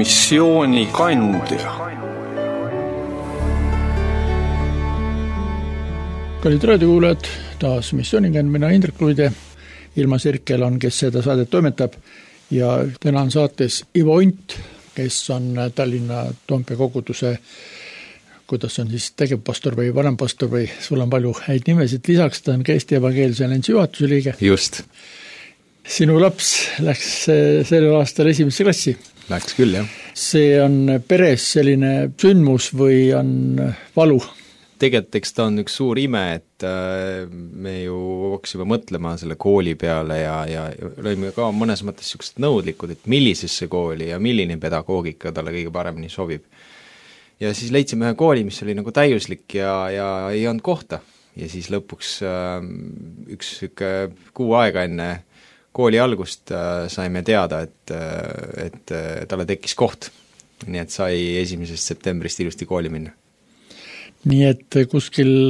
missioonikandja. Kallid raadiokuulajad, taas missioonikandmine Indrek Luide. Ilmas Erkel on, kes seda saadet toimetab, ja täna on saates Ivo Unt, kes on Tallinna Toompea koguduse, kuidas on siis tegevpastor või vanempastor või sul on palju häid nimesid. Lisaks ta on ka Eesti Evangeelse Alliansi juhatuse liige. Just. Sinu laps läks sellel aastal esimesse klassi. Läks küll, jah. See on peres selline sündmus või on valu? Tegelikult eks ta on üks suur ime, et me ju hakkasime mõtlema selle kooli peale ja lõime ka mõnes mõttes sellised nõudlikud, et millisesse kooli ja milline pedagoogika talle kõige paremini sobib. Ja siis leidsime ühe kooli, mis oli nagu täiuslik ja ei olnud kohta. Ja siis lõpuks üks kuu aega enne kooli algust saime teada, et talle tekkis koht. Nii et sai 1. septembrist ilusti kooli minna. Nii et kuskil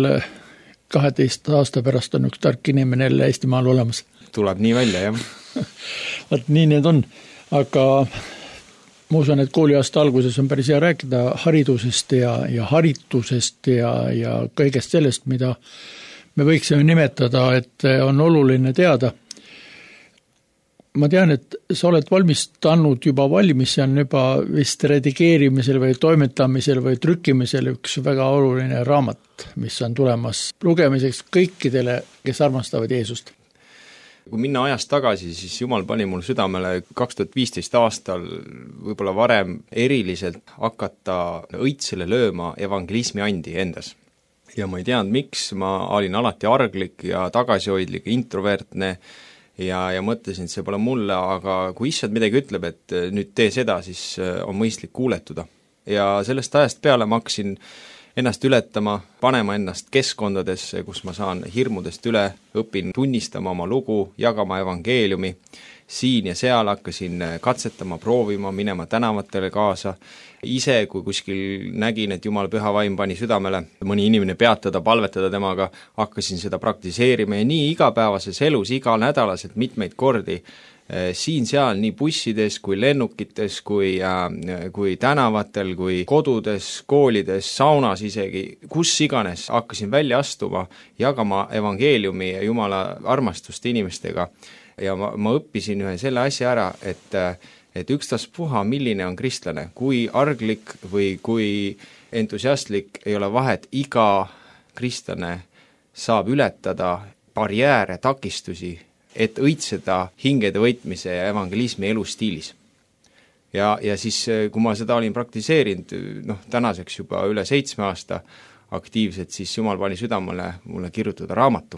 12 aasta pärast on üks tark inimene jälle Eestimaal olemas. Tuleb nii välja, jah. Vaat nii need on, aga ma usun, et kooliaasta alguses on päris hea rääkida haridusest ja haritusest ja kõigest sellest, mida me võiksime nimetada, et on oluline teada. Ma tean, et sa oled valmistanud juba valmis, see on juba vist redigeerimisel või toimetamisel või trükkimisel üks väga oluline raamat, mis on tulemas lugemiseks kõikidele, kes armastavad Jeesust. Kui minna ajast tagasi, siis Jumal pani mul südamele 2015 aastal võib-olla varem eriliselt hakata õitsele lööma evangelismi andi endas. Ja ma ei teadnud, miks, ma olin alati arglik ja tagasihoidlik, introvertne, ja mõtlesin, et see pole mulle, aga kui issand midagi ütleb, et nüüd tee seda, siis on mõistlik kuuletuda. Ja sellest ajast peale ma hakkasin ennast ületama, panema ennast keskkondadesse, kus ma saan hirmudest üle, õpin tunnistama oma lugu, jagama evangeeliumi. Siin ja seal hakkasin katsetama, proovima, minema tänavatele kaasa. Ise, kui kuskil nägin, et Jumal püha vaim pani südamele mõni inimene peatada, palvetada temaga, hakkasin seda praktiseerima ja nii igapäevases elus, iga nädalaselt mitmeid kordi, siin-seal, nii bussides kui lennukites, kui tänavatel, kui kodudes, koolides, saunas isegi, kus iganes hakkasin välja astuma, jagama evangeeliumi ja Jumala armastust inimestega. Ja ma õppisin ühe selle asja ära, et ükstaspuha, milline on kristlane, kui arglik või kui entusiastlik ei ole vahet, iga kristlane saab ületada barjääre, takistusi, et õitseda hingede võitmise ja evangelismi elustiilis. Ja siis, kui ma seda olin praktiseerinud, tänaseks juba üle 7 aasta aktiivselt, siis Jumal pani südamele mulle kirjutada raamatu.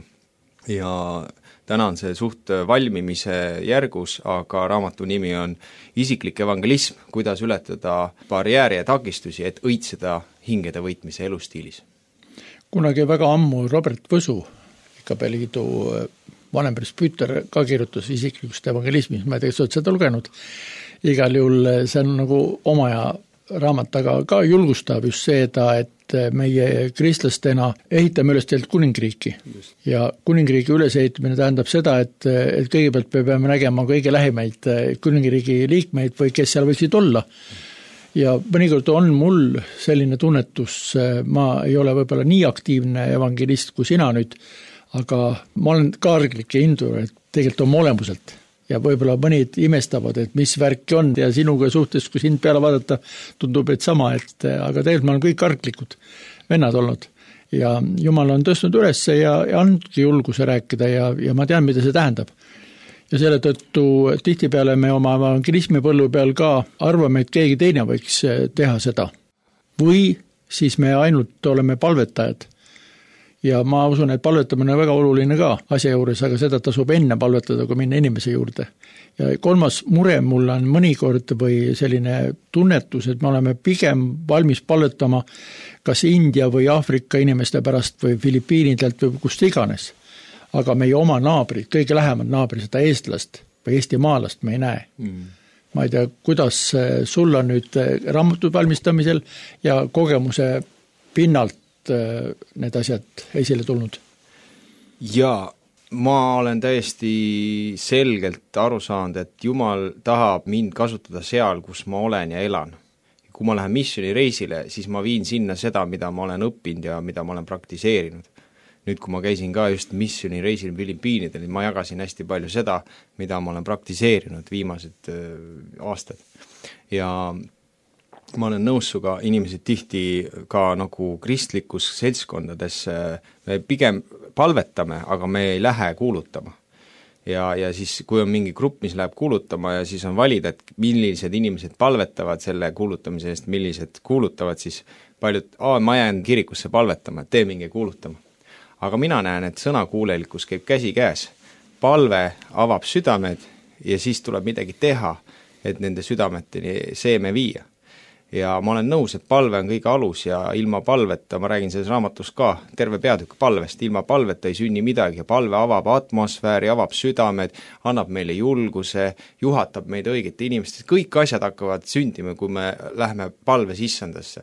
Ja täna on see suht valmimise järgus, aga raamatu nimi on Isiklik evangelism, kuidas ületada barjääri ja takistusi, et õitseda hingede võitmise elustiilis. Kunagi väga ammu Robert Võsu, Ikapeliidu vanempresbüüter, ka kirjutas isiklikust evangelismist, ma ei tea, sa oled seda lugenud. Igal juhul see on nagu oma ja raamat, aga ka julgustab just seda, et meie kristlastena ehitame üles teilt kuningriiki. Ja kuningriigi ülesehitamine tähendab seda, et kõigepealt me peame nägema kõige lähimaid kuningriigi liikmeid või kes seal võiksid olla. Ja mõnikord on mul selline tunnetus, ma ei ole võib-olla nii aktiivne evangelist kui sina nüüd, aga ma olen ka arglik ja indur, et tegelikult on olemuselt. Ja võib-olla mõnid imestavad, et mis värki on ja sinuga suhtes, kui sind peale vaadata, tundub, et sama, aga tegelikult ma olen kõik arglikud vennad olnud. Ja Jumal on tõstnud üles ja andki julguse rääkida ja ma tean, mida see tähendab. Ja selle tõttu tihtipeale me oma evangelismi põllu peal ka arvame, et keegi teine võiks teha seda. Või siis me ainult oleme palvetajad. Ja ma usun, et palvetamine on väga oluline ka asja juures, aga seda tasub enne palvetada, kui minna inimese juurde. Ja 3. mure mul on mõnikord või selline tunnetus, et me oleme pigem valmis palvetama kas India või Aafrika inimeste pärast või Filipiinidelt või kust iganes. Aga meie oma naabrid, kõige lähemad naabrid, seda eestlast või eestimaalast me ei näe. Ma ei tea, kuidas sul on nüüd raamatud valmistamisel ja kogemuse pinnalt need asjad esile tulnud? Jaa, Ma olen täiesti selgelt aru saanud, et Jumal tahab mind kasutada seal, kus ma olen ja elan. Kui ma lähen missioonireisile, siis ma viin sinna seda, mida ma olen õppinud ja mida ma olen praktiseerinud. Nüüd, kui ma käisin ka just missioonireisil Filipiinidel, ma jagasin hästi palju seda, mida ma olen praktiseerinud viimased aastad. Ja ma olen nõus suga, inimesed tihti ka nagu kristlikus seltskondades me pigem palvetame, aga me ei lähe kuulutama. Ja siis, kui on mingi grupp, mis läheb kuulutama ja siis on valida, et millised inimesed palvetavad selle kuulutamise eest, millised kuulutavad, siis paljud, ma jään kirikusse palvetama, et tee mingi kuulutama. Aga mina näen, et sõnakuulelikkus käib käsi käes. Palve avab südamed ja siis tuleb midagi teha, et nende südameteni seeme viia. Ja ma olen nõus, et palve on kõige alus ja ilma palveta, ma räägin selles raamatus ka, terve peatükk palvest, ilma palveta ei sünni midagi ja palve avab atmosfääri, avab südamed, annab meile julguse, juhatab meid õigete inimestest, kõik asjad hakkavad sündima, kui me lähme palve sissandasse.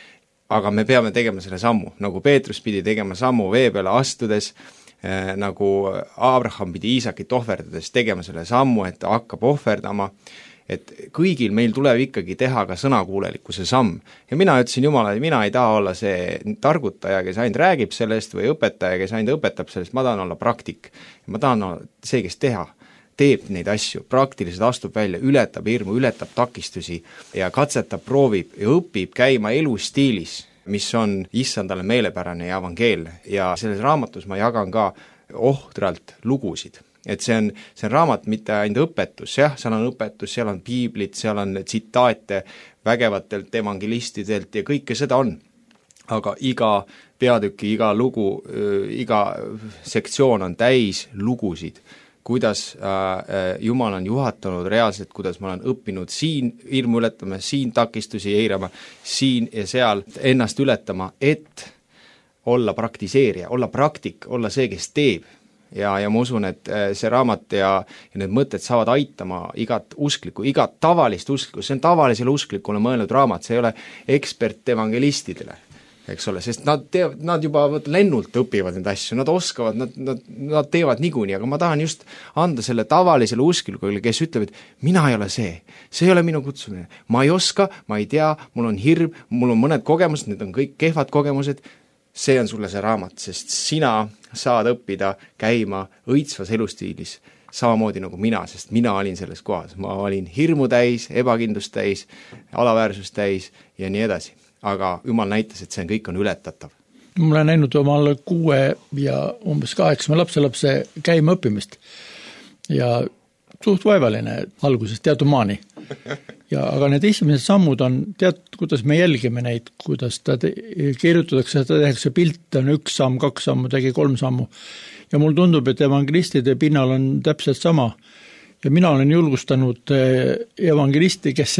Aga me peame tegema selle sammu, nagu Peetrus pidi tegema sammu vee peale astudes, nagu Abraham pidi Iisakit ohverdades tegema selle sammu, et ta hakkab ohverdama, et kõigil meil tuleb ikkagi teha ka sõnakuulelikkuse samm. Ja mina ütlesin Jumalale, mina ei taha olla see targutaja, kes ainult räägib sellest või õpetaja, kes ainult õpetab sellest, ma tahan olla praktik. Ma tahan olla see, kes teeb neid asju, praktiliselt astub välja, ületab hirmu, ületab takistusi ja katsetab, proovib ja õpib käima elustiilis, mis on issandale meelepärane ja evangeelne. Ja selles raamatus ma jagan ka ohtralt lugusid. Et see on raamat mitte ainult õpetus, jah, seal on õpetus, seal on piiblit, seal on tsitaate vägevatelt evangelistidelt ja kõike seda on. Aga iga peatüki, iga lugu, iga sektsioon on täis lugusid, kuidas Jumal on juhatanud reaalselt, kuidas ma olen õppinud siin hirmu ületama, siin takistusi eirama, siin ja seal ennast ületama, et olla praktiseerija, olla praktik, olla see, kes teeb. Ja ma usun, et see raamat ja need mõtted saavad aitama igat usklikku, igat tavalist usklikku, see on tavalisele usklikule mõelnud raamat, see ei ole ekspert evangelistidele, eks ole, sest nad juba lennult õpivad need asju, nad oskavad, nad teevad niikuinii, aga ma tahan just anda selle tavalisele usklikule, kes ütleb, et mina ei ole see ei ole minu kutsumine, ma ei oska, ma ei tea, mul on hirm, mul on mõned kogemused, need on kõik kehvad kogemused, see on sulle see raamat, sest sina saad õppida käima õitsvas elustiilis, samamoodi nagu mina, sest mina olin selles kohas. Ma olin hirmu täis, ebakindlust täis, alaväärsust täis ja nii edasi. Aga Jumal näitas, et see kõik on ületatav. Ma olen näinud omal 6 ja umbes 8 lapselapse käima õppimist ja suht vaevaline algusest teatud maani. Aga need esimesed sammud on, kuidas me jälgime neid, kuidas ta kirjutatakse, ta tehakse pilt, on 1 samm, 2 sammu, tegi 3 sammu. Ja mul tundub, et evangelistide pinnal on täpselt sama. Ja mina olen julgustanud evangelisti, kes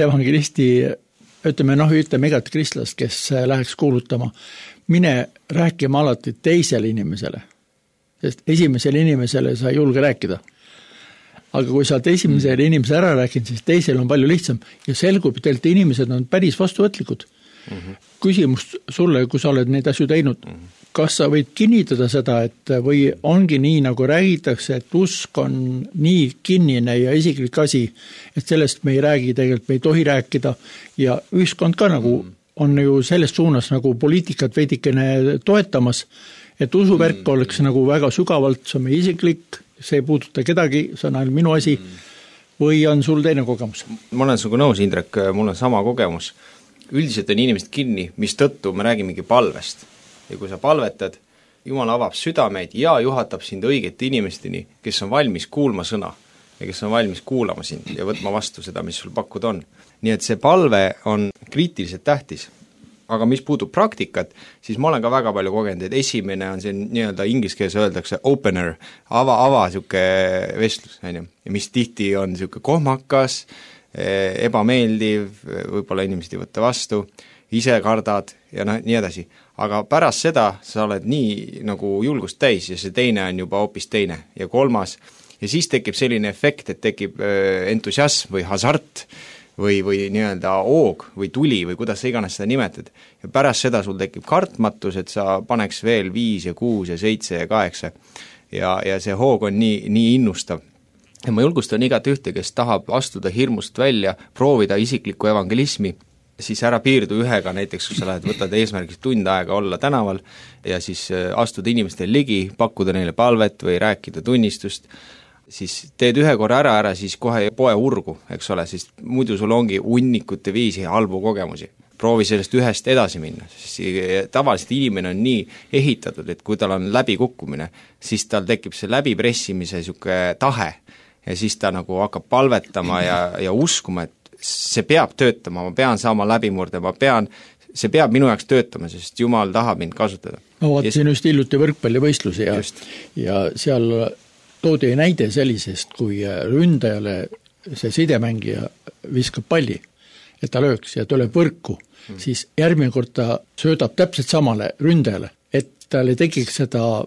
ütleme igat kristlast, kes läheks kuulutama. Mine rääkima alati teisele inimesele, sest esimesele inimesele sa ei julge rääkida. Aga kui sa oled esimesele inimese ära rääkinud, siis teisel on palju lihtsam ja selgub, et inimesed on päris vastuvõtlikud. Küsimus sulle, kui sa oled neid asju teinud, kas sa võid kinnitada seda, et või ongi nii, nagu räägitakse, et usk on nii kinnine ja isiklik asi, et sellest me ei räägi, tegelikult me ei tohi rääkida ja ühiskond ka nagu on ju sellest suunas nagu poliitikat veidikene toetamas, et usuvärk oleks nagu väga sügavalt, see on meie isiklik, see ei puuduta kedagi, see on ainult minu asi, või on sul teine kogemus? Ma olen sinuga nõus, Indrek, mul on sama kogemus. Üldiselt on inimesed kinni, mis tõttu me räägimegi palvest. Ja kui sa palvetad, Jumal avab südameid ja juhatab sind õigete inimesteni, kes on valmis kuulma sõna ja kes on valmis kuulama sind ja võtma vastu seda, mis sul pakkuda on. Nii et see palve on kriitiliselt tähtis. Aga mis puudub praktikat, siis ma olen ka väga palju kogenud, et esimene on see nii-öelda ingliskeelse öeldakse opener, ava siuke vestlus, ja mis tihti on siuke kohmakas, ebameeldiv, võib-olla inimesed ei võtta vastu, ise kardad ja nii edasi. Aga pärast seda sa oled nii nagu julgust täis ja see teine on juba hoopis teine ja 3. Ja siis tekib selline efekt, et tekib entusiasm või hasart, või nii-öelda oog või tuli või kuidas sa iganes seda nimetad. Ja pärast seda sul tekib kartmatus, et sa paneks veel 5 ja 6 ja 7 ja 8 ja see hoog on nii innustav. Ja ma julgustan igat ühte, kes tahab astuda hirmust välja, proovida isiklikku evangelismi, siis ära piirdu ühega, näiteks kui sa lähed, võtad eesmärgiks tund aega olla tänaval ja siis astuda inimestele ligi, pakkuda neile palvet või rääkida tunnistust, siis teed ühe korra ära, siis kohe poe urgu, eks ole, siis muidu sul ongi hunnikute viisi halbu kogemusi. Proovi sellest ühest edasi minna, siis tavaliselt inimene on nii ehitatud, et kui tal on läbikukkumine, siis tal tekib see läbipressimise siuke tahe ja siis ta nagu hakkab palvetama ja uskuma, et see peab töötama, ma pean saama läbimurde, see peab minu jaoks töötama, sest Jumal tahab mind kasutada. Ma vaatasin just hiljuti võrkpallivõistlusi ja seal toodi näide sellisest, kui ründajale see sidemängija viskab palli, et ta lööks ja tuleb võrku, siis järgmine kord ta söödab täpselt samale ründajale, et tal ei tekiks seda,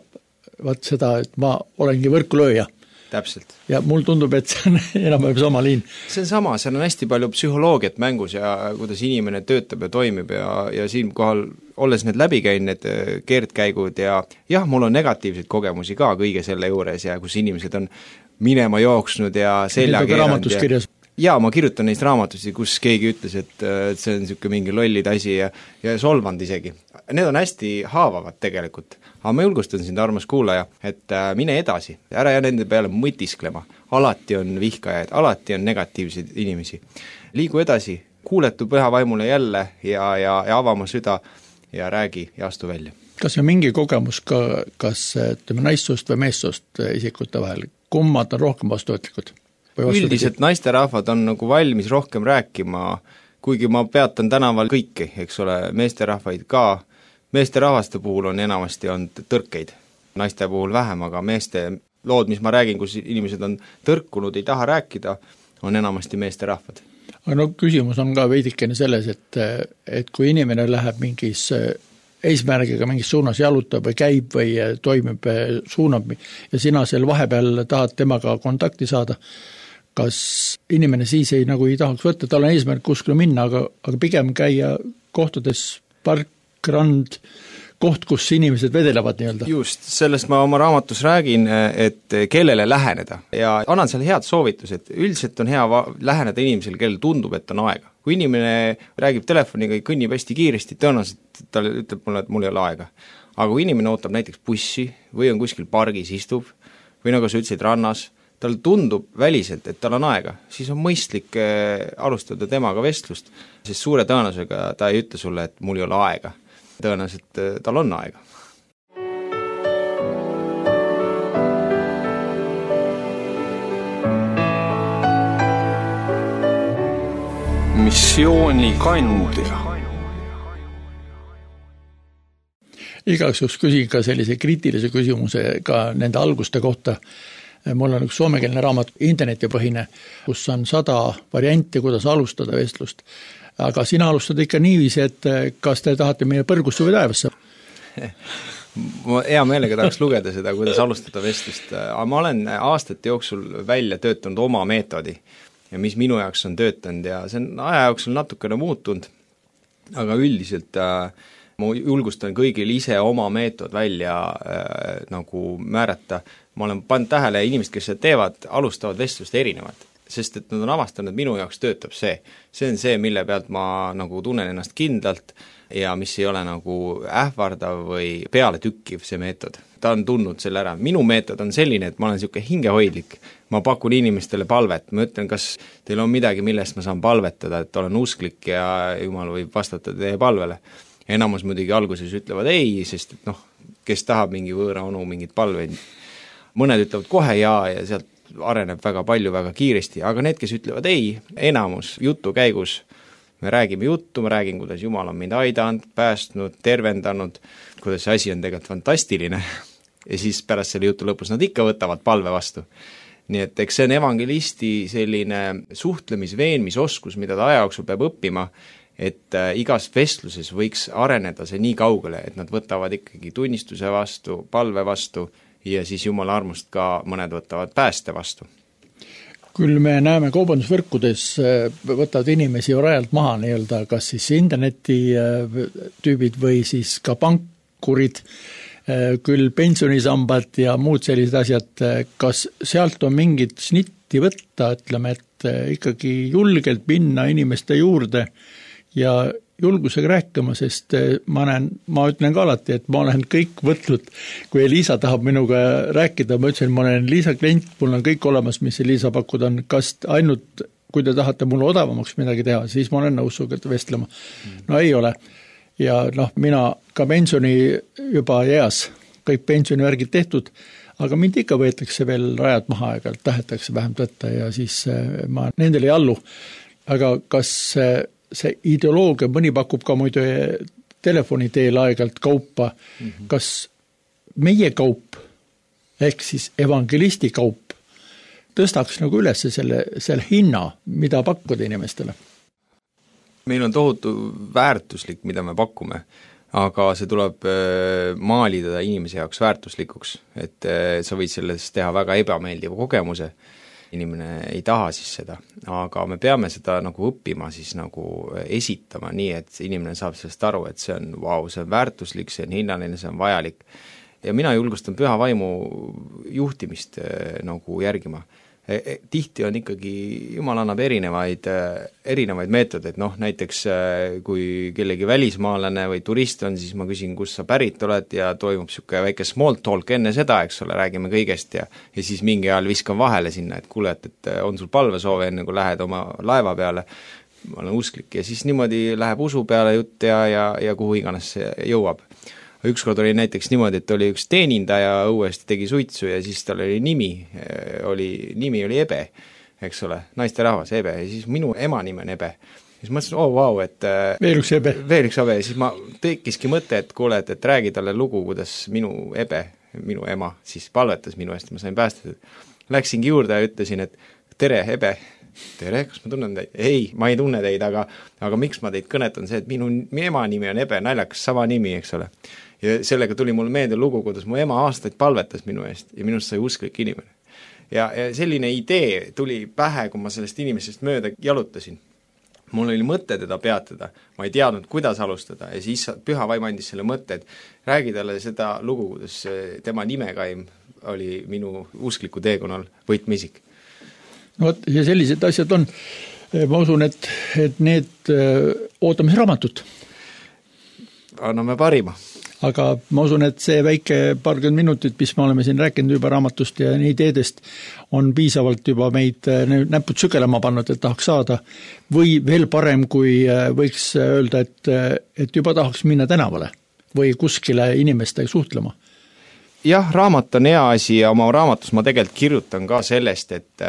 et ma olengi võrkulööja. Täpselt. Ja mul tundub, et see on enam sama liin. See on sama, seal on hästi palju psühholoogiat mängus ja kuidas inimene töötab ja toimib ja siinkohal olles need läbi käin, need keerdkäigud ja jah, mul on negatiivseid kogemusi ka kõige selle juures ja kus inimesed on minema jooksnud ja selja keeranud ja ma kirjutan neist raamatusi, kus keegi ütles, et see on niisugune mingi lollid asi ja solvand isegi. Need on hästi haavavad tegelikult, aga ma julgustan sind, armas kuulaja, et mine edasi, ära jää nende peale mõtisklema, alati on vihkajaid, alati on negatiivseid inimesi. Liigu edasi, kuuletu püha vaimule jälle ja ava oma süda ja räägi ja astu välja. Kas on mingi kogemus ka, kas naissoost või meessoost isikute vahel, kummad on rohkem vastuvõtlikud? Üldiselt naisterahvad on nagu valmis rohkem rääkima, kuigi ma peatan tänaval kõiki, eks ole, meesterahvaid ka. Meesterahvaste puhul on enamasti tõrkeid, naiste puhul vähem, aga meeste lood, mis ma räägin, kus inimesed on tõrkunud, ei taha rääkida, on enamasti meesterahvad. Aga küsimus on ka veidikene selles, et kui inimene läheb mingis eesmärgiga mingis suunas jalutab või käib või toimib, suunab ja sina seal vahepeal tahad temaga kontakti saada, kas inimene siis ei tahaks võtta, tal on eesmärk kuskile minna, aga pigem käia kohtades park, rand, koht, kus inimesed vedelevad nii-öelda. Just, sellest ma oma raamatus räägin, et kellele läheneda ja annan seal head soovitused, üldiselt on hea läheneda inimesel, kellel tundub, et on aega. Kui inimene räägib telefoniga ja kõnnib hästi kiiresti, tõenäoliselt ta ütleb mulle, et mul ei ole aega. Aga kui inimene ootab näiteks bussi või on kuskil pargis istub või nagu sa ütlesid rannas, tal tundub väliselt, et tal on aega, siis on mõistlik alustada temaga vestlust, sest suure tõenäosusega ta ei ütle sulle, et mul ei ole aega. Tõenäoliselt tal on aega. Missiooni kandja. Igaks juhuks küsin ka sellise kriitilise küsimuse ka nende alguste kohta. Mul on üks soomekeelne raamat internetipõhine, kus on 100 varianti, kuidas alustada vestlust. Aga sina alustad ikka niiviisi, et kas te tahate meie põrgusse või taevasse? Ma hea meelega tahaks lugeda seda, kuidas alustada vestlust. Aga ma olen aastate jooksul välja töötanud oma meetodi ja mis minu jaoks on töötanud ja see on aja jooksul natukene muutunud, aga üldiselt ma julgustan kõigil ise oma meetod välja nagu määrata. Ma olen pannud tähele inimesed, kes seda teevad, alustavad vestlust erinevat, sest et nad on avastanud, minu jaoks töötab see. See on see, mille pealt ma nagu tunnen ennast kindlalt ja mis ei ole nagu ähvardav või peale tükkiv see meetod. Ta on tundnud selle ära. Minu meetod on selline, et ma olen niisugune hingehoidlik. Ma pakun inimestele palvet. Ma ütlen, kas teil on midagi, millest ma saan palvetada, et olen usklik ja Jumal võib vastata teie palvele. Enamus muidugi alguses ütlevad ei, sest et kes tahab mingi võõra onu mingit palveid. Mõned ütlevad kohe ja sealt areneb väga palju, väga kiiresti, aga need, kes ütlevad ei, enamus jutu käigus, me räägime juttu, ma räägin, kuidas Jumal on mind aidanud, päästnud, tervendanud, kuidas see asi on tegelikult fantastiline ja siis pärast selle jutu lõpus nad ikka võtavad palve vastu. Nii et eks see on evangelisti selline suhtlemisveenmisoskus, mida ta aja jooksul peab õppima, et igas vestluses võiks areneda see nii kaugele, et nad võtavad ikkagi tunnistuse vastu, palve vastu ja siis Jumala armust ka mõned võtavad pääste vastu. Küll me näeme kaubandusvõrkudes võtavad inimesi rajalt maha nii-öelda, kas siis interneti tüübid või siis ka pankurid, küll pensionisambad ja muud sellised asjad, kas sealt on mingit snitti võtta, ütleme, et ikkagi julgelt minna inimeste juurde ja julgusega rääkima, sest ma ütlen ka alati, et ma olen kõik võtnud, kui Liisa tahab minuga rääkida, ma ütlesin, ma olen Liisa klient, mul on kõik olemas, mis Liisa pakkuda on, kas ainult, kui te tahate mulle odavamaks midagi teha, siis ma olen nõus suga vestlema. No ei ole. Ja mina ka pensioni juba eas, kõik pensionivärgid tehtud, aga mind ikka võetakse veel rajad maha aega, tahetakse vähem võtta ja siis ma nendele ei allu. Aga kas see ideoloogia, mõni pakub ka muidu telefoni teel aegalt kaupa, kas meie kaup, ehk siis evangelisti kaup, tõstaks nagu üles selle hinna, mida pakkuda inimestele? Meil on tohutu väärtuslik, mida me pakume, aga see tuleb maalida inimese jaoks väärtuslikuks, et sa võid sellest teha väga ebameeldiva kogemuse, inimene ei taha siis seda, aga me peame seda nagu õppima siis nagu esitama nii, et inimene saab sellest aru, et see on see on väärtuslik, see on hinnaline, see on vajalik. Ja mina julgustan püha vaimu juhtimist nagu järgima. Tihti on ikkagi, Jumal annab erinevaid meetodeid, näiteks kui kellegi välismaalane või turist on, siis ma küsin, kus sa pärit oled ja toimub siuke väike small talk enne seda, eks ole, räägime kõigest ja siis mingi ajal viskan vahele sinna, et kuule, et on sul palvesoove enne, kui lähed oma laeva peale, ma olen usklik ja siis niimoodi läheb usu peale jutt ja kuhu iganes see jõuab. Ükskord oli näiteks niimoodi, et oli üks teenindaja õuesti tegi suitsu ja siis tal oli nimi oli Ebe, eks ole, naisterahvas Ebe ja siis minu ema nimi on Ebe. Siis mõtlesin, et veel üks Ebe, siis ma tekkiski mõte, et kuule, et räägi talle lugu, kuidas minu Ebe, minu ema, siis palvetas minu eest, ma sain päästetud. Läksingi juurde ja ütlesin, et tere Ebe, tere, kas ma tunnen teid? Ei, ma ei tunne teid, aga miks ma teid kõnetan see, et minu ema nimi on Ebe, naljakas sama nimi, eks ole. Ja sellega tuli mul meelde lugu, kuidas mu ema aastaid palvetas minu eest ja minust sai usklik inimene. Ja selline idee tuli pähe, kui ma sellest inimesest mööda jalutasin. Mul oli mõte teda peatada, ma ei teadnud, kuidas alustada ja siis püha vaim andis selle mõtte, et räägi talle seda lugu, kuidas tema nimekaim oli minu uskliku teekonnal võtmeisik. No ja sellised asjad on, ma usun, et need ootame raamatut. Anname parima. Aga ma usun, et see väike paarkümmend minutit, mis me oleme siin rääkinud juba raamatust ja ideedest, on piisavalt juba meid näpud sügelema pannud, et tahaks saada. Või veel parem, kui võiks öelda, et juba tahaks minna tänavale või kuskile inimestega suhtlema. Jah, raamat on hea asi ja oma raamatus ma tegelikult kirjutan ka sellest, et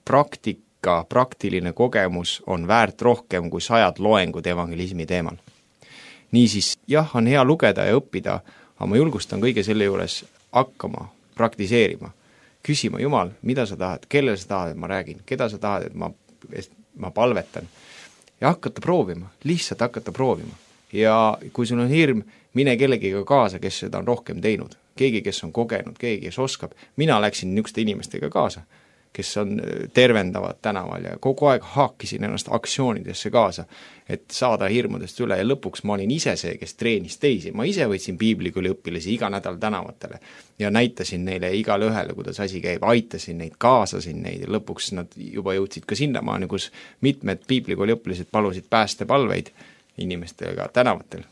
praktiline kogemus on väärt rohkem kui 100 loengud evangelismi teemal. Niisiis, jah, on hea lugeda ja õppida, aga ma julgustan kõige selle juures hakkama praktiseerima. Küsima, Jumal, mida sa tahad, kellele sa tahad, et ma räägin, keda sa tahad, et ma palvetan. Ja hakata proovima, lihtsalt hakata proovima. Ja kui sul on hirm, mine kellegiga kaasa, kes seda on rohkem teinud. Keegi, kes on kogenud, keegi, kes oskab. Mina läksin niisuguste inimestega kaasa, kes on tervendavad tänaval ja kogu aeg haakisin ennast aktsioonidesse kaasa, et saada hirmudest üle ja lõpuks ma olin ise see, kes treenis teisi. Ma ise võtsin piiblikooli õpilasi iga nädal tänavatele ja näitasin neile igale ühele, kuidas asi käib, aitasin neid, kaasasin neid ja lõpuks nad juba jõudsid ka sinnamaani, kus mitmed piiblikooli õpilased palusid päästepalveid inimestega tänavatel.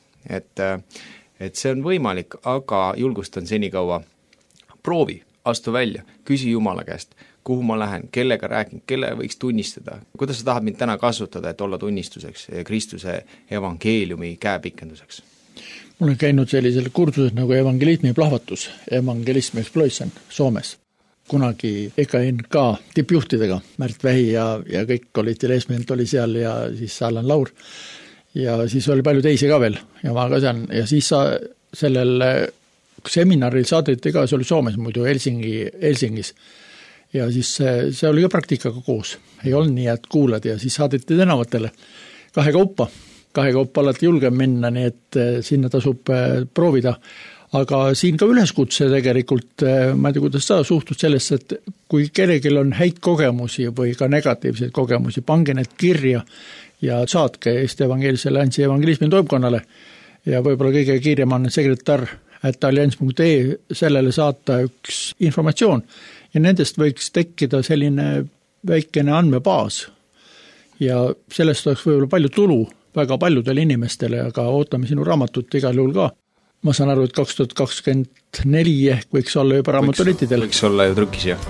Et see on võimalik, aga julgustan senikaua proovi, astu välja, küsi Jumala käest, kuhu ma lähen, kellega räägin, kelle võiks tunnistada, kuidas sa tahad mind täna kasutada, et olla tunnistuseks Kristuse evangeeliumi käepikenduseks? Mul on käinud sellisel kursused nagu evangelismi plahvatus, evangelism explosion Soomes. Kunagi EKNK tippjuhtidega, Märt Vähi ja kõik olid, Leesment oli seal ja siis Allan Laur ja siis oli palju teisi ka veel ja ma ka seal ja siis sellel seminaril saadeti ka, see oli Soomes muidu Helsingis ja siis see oli ka praktikaga koos. Ei olnud nii, et kuulad ja siis saadeti tänavatele kahe kaupa alati julgem minna, nii et sinna tasub proovida. Aga siin ka üleskutse tegelikult, ma ei tea, kuidas sa suhtud sellesse, et kui kellelgi on häid kogemusi või ka negatiivseid kogemusi, pange need kirja ja saatke Eesti Evangeelsele Antsi evangelismi toimkonnale ja võib-olla kõige kiirem on sekretär @allians.ee sellele saata üks informatsioon ja nendest võiks tekkida selline väikene andmebaas ja sellest oleks võib-olla palju tulu väga paljudele inimestele, aga ootame sinu raamatut igal juhul ka. Ma saan aru, et 2024 ehk võiks olla juba raamaturittidel. Võiks olla ju trükis, jah.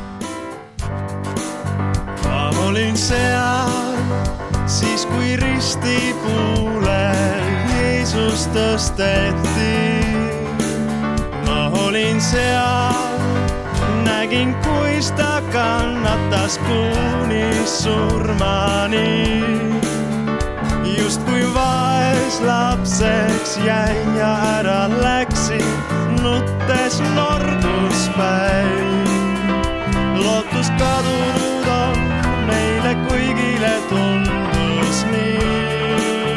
Ma olin seal, siis kui ristipuule Jeesus tõsteti. Ma olin seal, nägin, kuis ta kannatas kuni surmani. Just kui vaes lapseks jäin ja ära läksin, nuttes nordus päin. Lootus kadunud on meile kõigile tundus nii.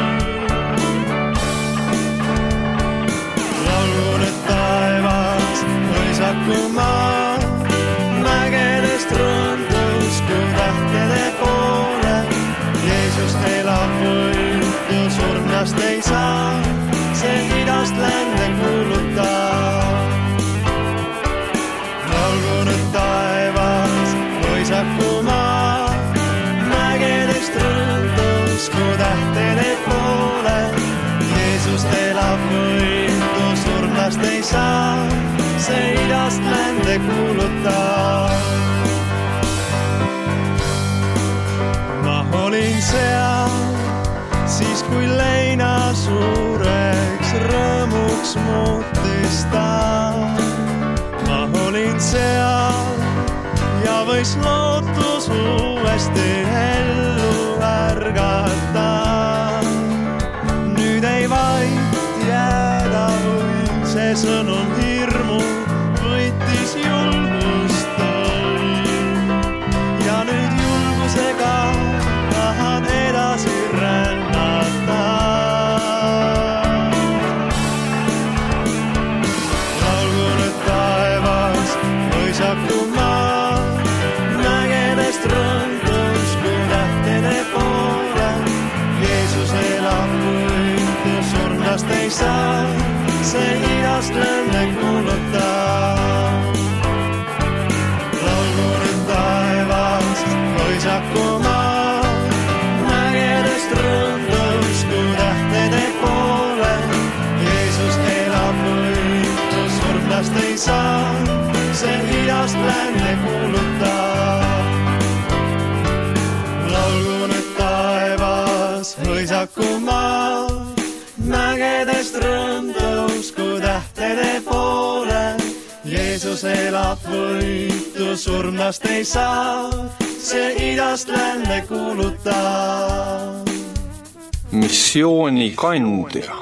Laulu nüüd taevas mõisaku maa, mägedest rõndus kui tähtede poole. Jeesus elab võitu, surnast ei saa, see idast lände kuulutab. Laulgu nüüd taevas mõisaku maa, mägedest rõndus kui tähtede poole. Jeesus elab võitu, surnast ei saa, see idast lände kuulutab. Ma olin seal, siis kui leina suureks rõõmuks muutis ta. Ma olin seal ja võis lootus uuesti ellu ärgata. Nüüd ei vaid jääda või see sõnum hirmu võitis julgust tõi. Ja nüüd julgusega tahan edasi rännata. Laulgu nüüd taevas mõisaku maa, mägedest rõndus kui tähtede poole. Jeesus elab võitu, surnast ei saa, see idast lände kuulutab. Laulgu nüüd taevas mõisaku maa, mägedest rõndus kui tähtede poole. Jeesus elab võitu, surnast ei saa, see idast lände kuulutab. Laulgu nüüd taevas mõisaku maa, mägedest rõndus kui tähtede poole. Jeesus elab võitu, surnast ei saa, see idast lände kuulutab. Missiooni kandja.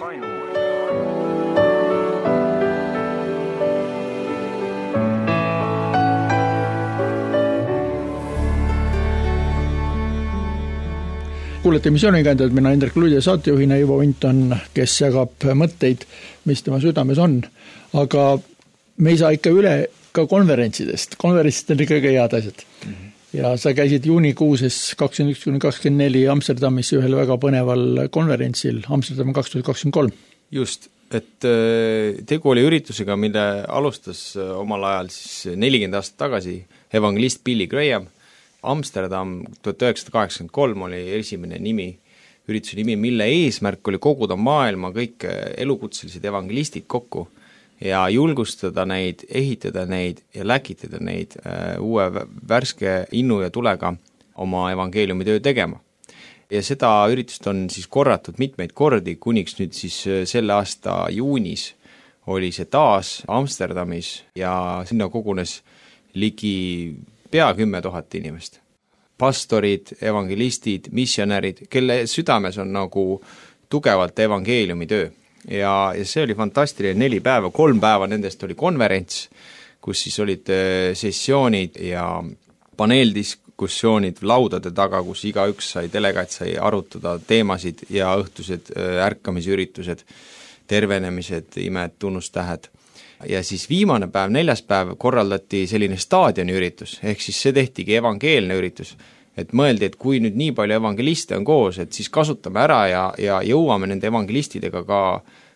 Kuulete missioonikandjad, mina Indrek Luud ja saatejuhina Ivo Vinton, kes jagab mõtteid, mis tema südames on. Aga me ei saa ikka üle ka konverentsidest. Konverentsid on kõige head asjad. Ja sa käisid juunikuuses 21-24 Amsterdamis ühel väga põneval konverentsil Amsterdam 2023. Just, et tegu oli üritusega, mille alustas omal ajal siis 40 aastat tagasi evangelist Billy Graham. Amsterdam 1983 oli esimene nimi, ürituse nimi, mille eesmärk oli koguda maailma kõik elukutselised evangelistid kokku ja julgustada neid, ehitada neid ja läkitada neid uue värske innu ja tulega oma evangeeliumi töö tegema. Ja seda üritust on siis korratud mitmeid kordi, kuniks nüüd siis selle aasta juunis oli see taas Amsterdamis ja sinna kogunes ligi pea 10 000 inimest. Pastorid, evangelistid, missionärid, kelle südames on nagu tugevalt evangeeliumi töö. Ja see oli fantastiline 4 päeva, 3 päeva nendest oli konverents, kus siis olid sessioonid ja paneeldiskussioonid laudade taga, kus igaüks sai, delegaat sai arutada teemasid ja õhtused ärkamisüritused, tervenemised, imed, tunnustähed. Ja siis viimane päev, 4. päev korraldati selline staadioni üritus, ehk siis see tehtigi evangeelne üritus, et mõeldi, et kui nüüd nii palju evangeliste on koos, et siis kasutame ära ja jõuame nende evangelistidega ka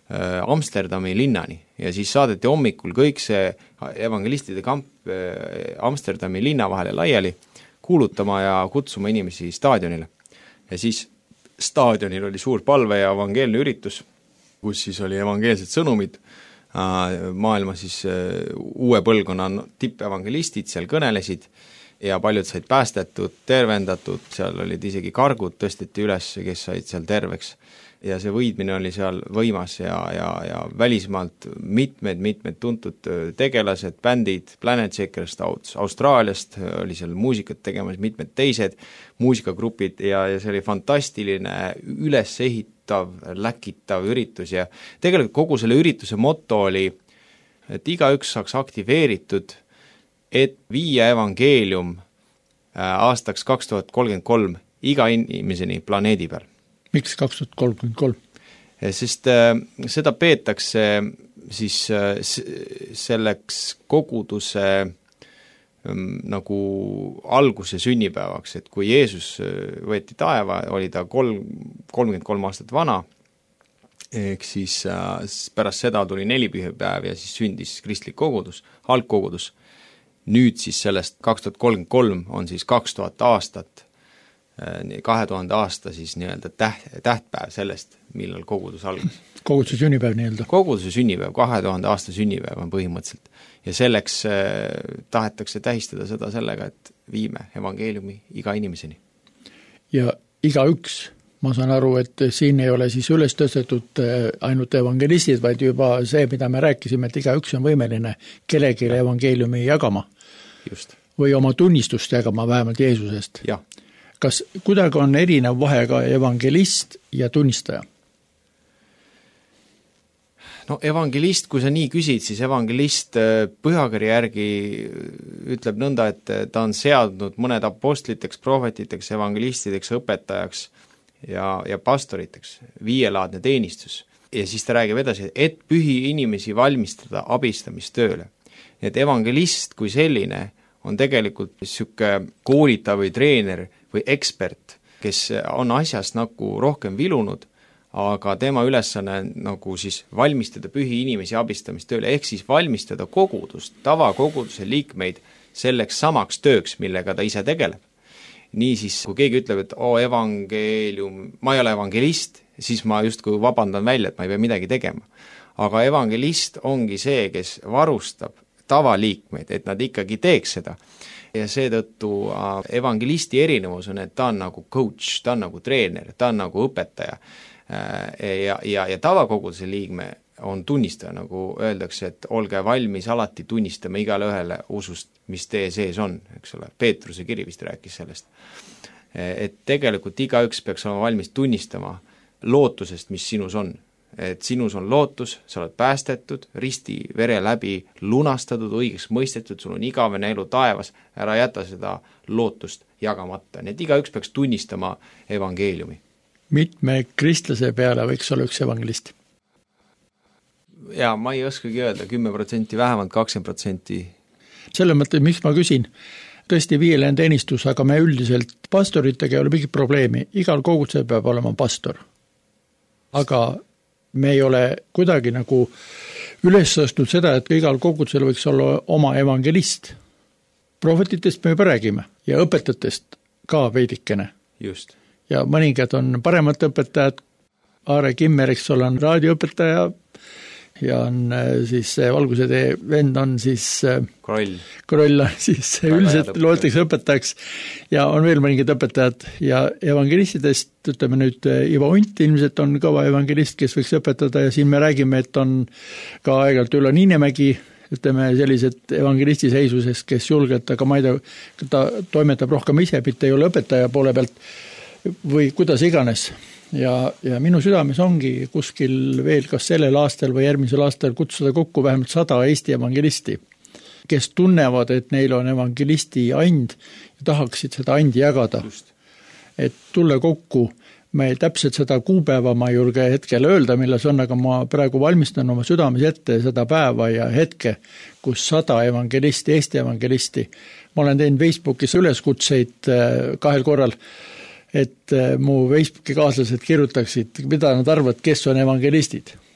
Amsterdami linnani ja siis saadeti hommikul kõik see evangelistide kamp Amsterdami linna vahele laiali kuulutama ja kutsuma inimesi staadionile. Ja siis staadionil oli suur palve ja evangeelne üritus, kus siis oli evangeelsed sõnumid, maailma siis uue põlvkonna tippevangelistid seal kõnelesid ja paljud said päästetud, tervendatud, seal olid isegi kargud, tõsteti üles, kes said seal terveks. Ja see võidmine oli seal võimas ja välismaalt mitmed tuntud tegelased, bändid, Planet Shakers Austraaliast oli seal muusikat tegemas, mitmed teised muusikagrupid ja see oli fantastiline, ülesehitav, läkitav üritus ja tegelikult kogu selle ürituse moto oli, et igaüks saaks aktiveeritud, et viia evangeelium aastaks 2033 iga inimeseni planeedi peal. Miks 2033? Sest seda peetakse siis selleks koguduse nagu alguse sünnipäevaks, et kui Jeesus võeti taeva, oli ta 33 aastat vana, ehk siis pärast seda tuli 4 pühapäev ja siis sündis kristlik kogudus, algkogudus. Nüüd siis sellest 2033 on siis 2000 aastat, 2000 aasta siis nii-öelda tähtpäev sellest, millal kogudus algas. Koguduse sünnipäev nii-öelda? Koguduse sünnipäev, 2000 aasta sünnipäev on põhimõtteliselt. Ja selleks tahetakse tähistada seda sellega, et viime evangeeliumi iga inimeseni. Ja igaüks, ma saan aru, et siin ei ole siis üles tõstetud ainult evangelistid, vaid juba see, mida me rääkisime, et igaüks on võimeline kellelegi evangeeliumi jagama. Just. Või oma tunnistust jagama vähemalt Jeesusest. Jah. Kas kuidagi on erinev vahe ka evangelist ja tunnistaja? No evangelist, kui sa nii küsid, siis evangelist pühakirja järgi ütleb nõnda, et ta on seadnud mõned apostliteks, prohvetiteks, evangelistideks, õpetajaks ja pastoriteks, 5-laadne teenistus. Ja siis ta räägib edasi, et pühi inimesi valmistada abistamistööle. Et evangelist kui selline on tegelikult niisugune koolitav või treener või ekspert, kes on asjast nagu rohkem vilunud, aga tema ülesanne nagu siis valmistada pühi inimesi abistamistööle, ehk siis valmistada kogudust, tavakoguduse liikmeid selleks samaks tööks, millega ta ise tegeleb. Niisiis, kui keegi ütleb, et evangeelium, ma ei ole evangelist, siis ma justkui vabandan välja, et ma ei pea midagi tegema. Aga evangelist ongi see, kes varustab tavaliikmeid, et nad ikkagi teeks seda. Ja seetõttu evangelisti erinevus on, et ta on nagu coach, ta on nagu treener, ta on nagu õpetaja ja tavakoguduse liikme on tunnistaja, nagu öeldakse, et olge valmis alati tunnistama igale ühele usust, mis teie sees on, eks ole, Peetruse kiri vist rääkis sellest. Et tegelikult igaüks peaks olema valmis tunnistama lootusest, mis sinus on. Et sinus on lootus, sa oled päästetud, risti vere läbi lunastatud, õigeks mõistetud, sul on igavene elu taevas, ära jäta seda lootust jagamata. Nii et igaüks peaks tunnistama evangeeliumi. Mitme kristlase peale võiks olla üks evangelist? Ja ma ei oskagi öelda, 10%, vähemalt 20%. Selle mõtte, miks ma küsin, tõesti 5-line teenistus, aga me üldiselt pastoritega ei ole mingit probleemi, igal kogudusel peab olema pastor. Aga me ei ole kuidagi nagu üles tõstnud seda, et igal kogudusel võiks olla oma evangelist. Prohvetitest me juba räägime ja õpetajatest ka veidikene. Just. Ja mõningad on paremad õpetajad, Aare Kimmer, eks ole, on raadioõpetaja ja on siis Valguse tee vend on siis Kroll on siis üldiselt loetakse õpetajaks ja on veel mõningad õpetajad ja evangelistidest, ütleme nüüd Ivo Unt ilmselt on kõva evangelist, kes võiks õpetada ja siin me räägime, et on ka aegalt Ülo Niinemägi, ütleme sellised evangelisti seisuses, kes julgelt, aga ma ei tea, ta toimetab rohkem ise, mitte ei ole õpetaja poole pealt või kuidas iganes. Ja minu südames ongi kuskil veel kas sellel aastal või järgmisel aastal kutsuda kokku vähemalt 100 Eesti evangelisti, kes tunnevad, et neil on evangelisti and ja tahaksid seda andi jagada. Just. Et tulla kokku, me täpselt seda kuupäeva ma ei julge hetkel öelda, milles on, aga ma praegu valmistan oma südames ette seda päeva ja hetke, kus 100 evangelisti, Eesti evangelisti. Ma olen teinud Facebookis üleskutseid 2 korral, et mu Facebooki kaaslased kirjutaksid, mida nad arvad, kes on evangelistid.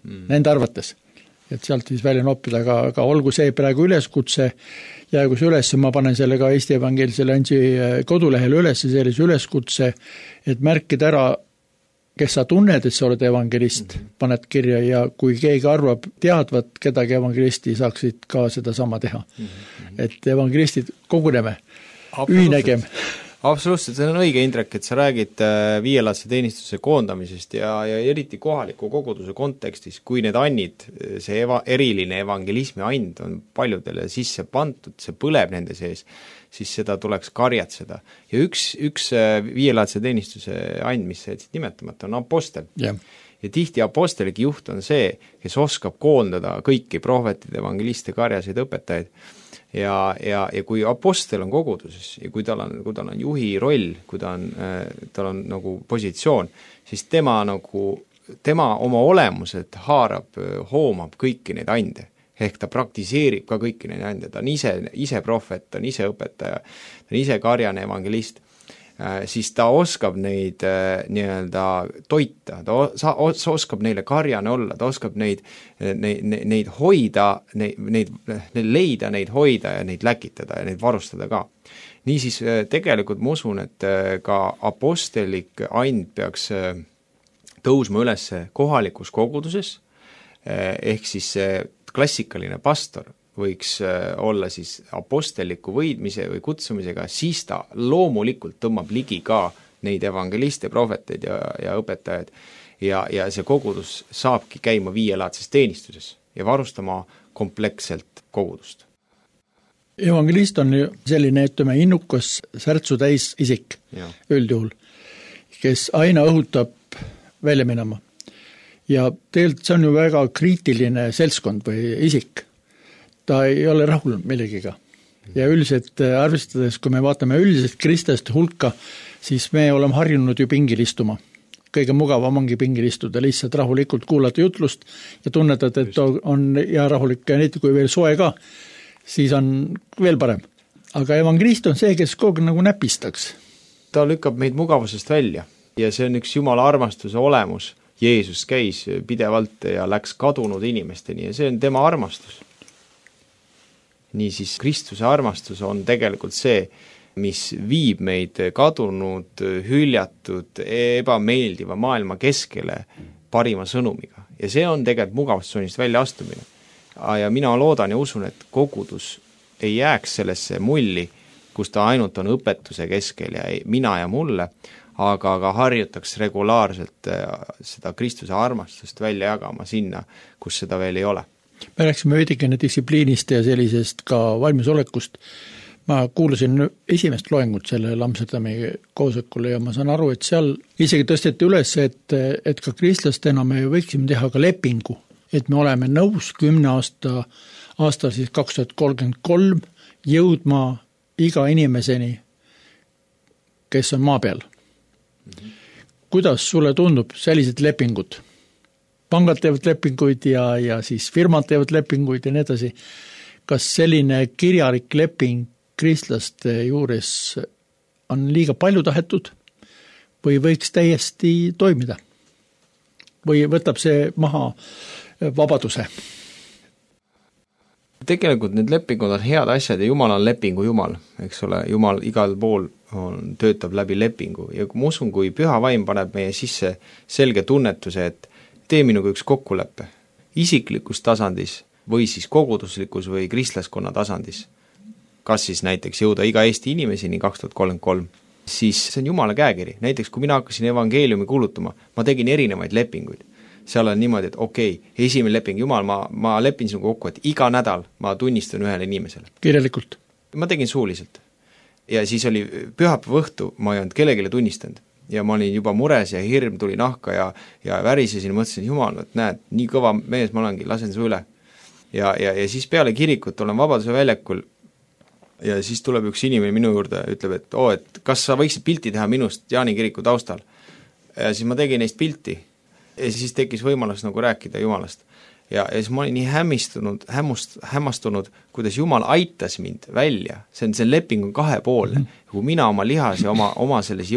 nende arvates. Et sealt siis välja noppida, aga olgu see praegu üleskutse, jäägu see üles, ma panen selle ka Eesti Evangeelse Alliansi kodulehel üles, sellise üleskutse, et märkida ära, kes sa tunned, et sa oled evangelist, paned kirja ja kui keegi arvab teadvat kedagi evangelisti, saaksid ka seda sama teha. Et evangelistid koguneme, ühinegem. Absoluutselt, see on õige, Indrek, et sa räägid viielaadse teenistuse koondamisest ja eriti kohaliku koguduse kontekstis, kui need annid, see eriline evangelismi and on paljudele sisse pantud, see põleb nende sees, siis seda tuleks karjatseda. Ja üks viielaadse teenistuse and, mis sa jätsid nimetamata, on apostel. Yeah. Ja tihti aposteliga juht on see, kes oskab koondada kõiki prohvetid, evangeliste, karjaseid, õpetajaid. Ja kui apostel on koguduses ja kui tal on juhi roll, kui tal on nagu positsioon, siis tema oma olemuselt hoomab kõiki neid ande. Ehk ta praktiseerib ka kõiki neid ande. Ta on ise prohvet, ta on ise õpetaja, ta on ise karjane evangelist. Siis ta oskab neid nii-öelda toita, ta oskab neile karjane olla, ta oskab neid hoida, neid leida, neid hoida ja neid läkitada ja neid varustada ka. Niisiis tegelikult ma usun, et ka apostelik and peaks tõusma üles kohalikus koguduses, ehk siis klassikaline pastor võiks olla siis aposteliku võidmise või kutsumisega, siis ta loomulikult tõmbab ligi ka neid evangeliste, prohveteid ja õpetajaid ja see kogudus saabki käima viielaadses teenistuses ja varustama kompleksselt kogudust. Evangelist on ju selline, ütleme, innukas särtsu täis isik üldjuhul, kes aina õhutab välja minema. Ja tegelikult see on ju väga kriitiline seltskond või isik. Ta ei ole rahul millegiga. Ja üldiselt arvestades, kui me vaatame üldiselt kristlaste hulka, siis me oleme harjunud ju pingil istuma. Kõige mugavam ongi pingil istuda, lihtsalt rahulikult kuulata jutlust ja tunnetad, et on ja rahulik ja nii, kui veel soe ka, siis on veel parem. Aga evangelist on see, kes kogu nagu näpistaks. Ta lükkab meid mugavusest välja ja see on üks Jumala armastuse olemus. Jeesus käis pidevalt ja läks kadunud inimesteni ja see on tema armastus. Niisiis Kristuse armastus on tegelikult see, mis viib meid kadunud, hüljatud, ebameeldiva maailma keskele parima sõnumiga. Ja see on tegelikult mugavustsoonist välja astumine. Ja mina loodan ja usun, et kogudus ei jääks sellesse mulli, kus ta ainult on õpetuse keskel ja mina ja mulle, aga ka harjutaks regulaarselt seda Kristuse armastust välja jagama sinna, kus seda veel ei ole. Me rääksime veidikene distsipliinist ja sellisest ka valmisolekust. Ma kuulasin esimest loengut sellele Amsterdami koosolekule ja ma saan aru, et seal isegi tõsteti üles, et ka kristlastena me võiksime teha ka lepingu, et me oleme nõus 10 aastal siis 2033 jõudma iga inimeseni, kes on maa peal. Kuidas sulle tundub sellised lepingud? Pangad teevad lepinguid ja siis firmad teevad lepinguid ja nii edasi. Kas selline kirjalik leping kristlaste juures on liiga palju tahetud või võiks täiesti toimida? Või võtab see maha vabaduse? Tegelikult need lepingud on head asjad ja Jumal on lepingu Jumal, eks ole, Jumal igal pool töötab läbi lepingu ja ma usun, kui püha vaim paneb meie sisse selge tunnetuse, et tee minuga üks kokkuleppe isiklikus tasandis või siis koguduslikus või kristlaskonna tasandis, kas siis näiteks jõuda iga Eesti inimeseni 2033, siis see on Jumala käekiri. Näiteks kui mina hakkasin evangeeliumi kuulutama, ma tegin erinevaid lepinguid. Seal on niimoodi, et okei, esimene leping, Jumal, ma lepin sinuga kokku, et iga nädal ma tunnistan ühele inimesele. Kirjalikult? Ma tegin suuliselt. Ja siis oli pühapäeva õhtu, ma ei olnud kellegile tunnistanud. Ja ma olin juba mures ja hirm tuli nahka ja värisesin, mõtlesin, Jumal, et näed, nii kõva mees ma olengi, lasen su üle. Ja siis peale kirikut olen Vabaduse väljakul ja siis tuleb üks inimene minu juurde ja ütleb, et kas sa võiksid pilti teha minust Jaani kiriku taustal. Ja siis ma tegin neist pilti ja siis tekkis võimalus nagu rääkida Jumalast. Ja siis ma olin nii hämmastunud, kuidas Jumal aitas mind välja. See leping on kahepoolne. Kui mina oma lihas ja oma selles jõus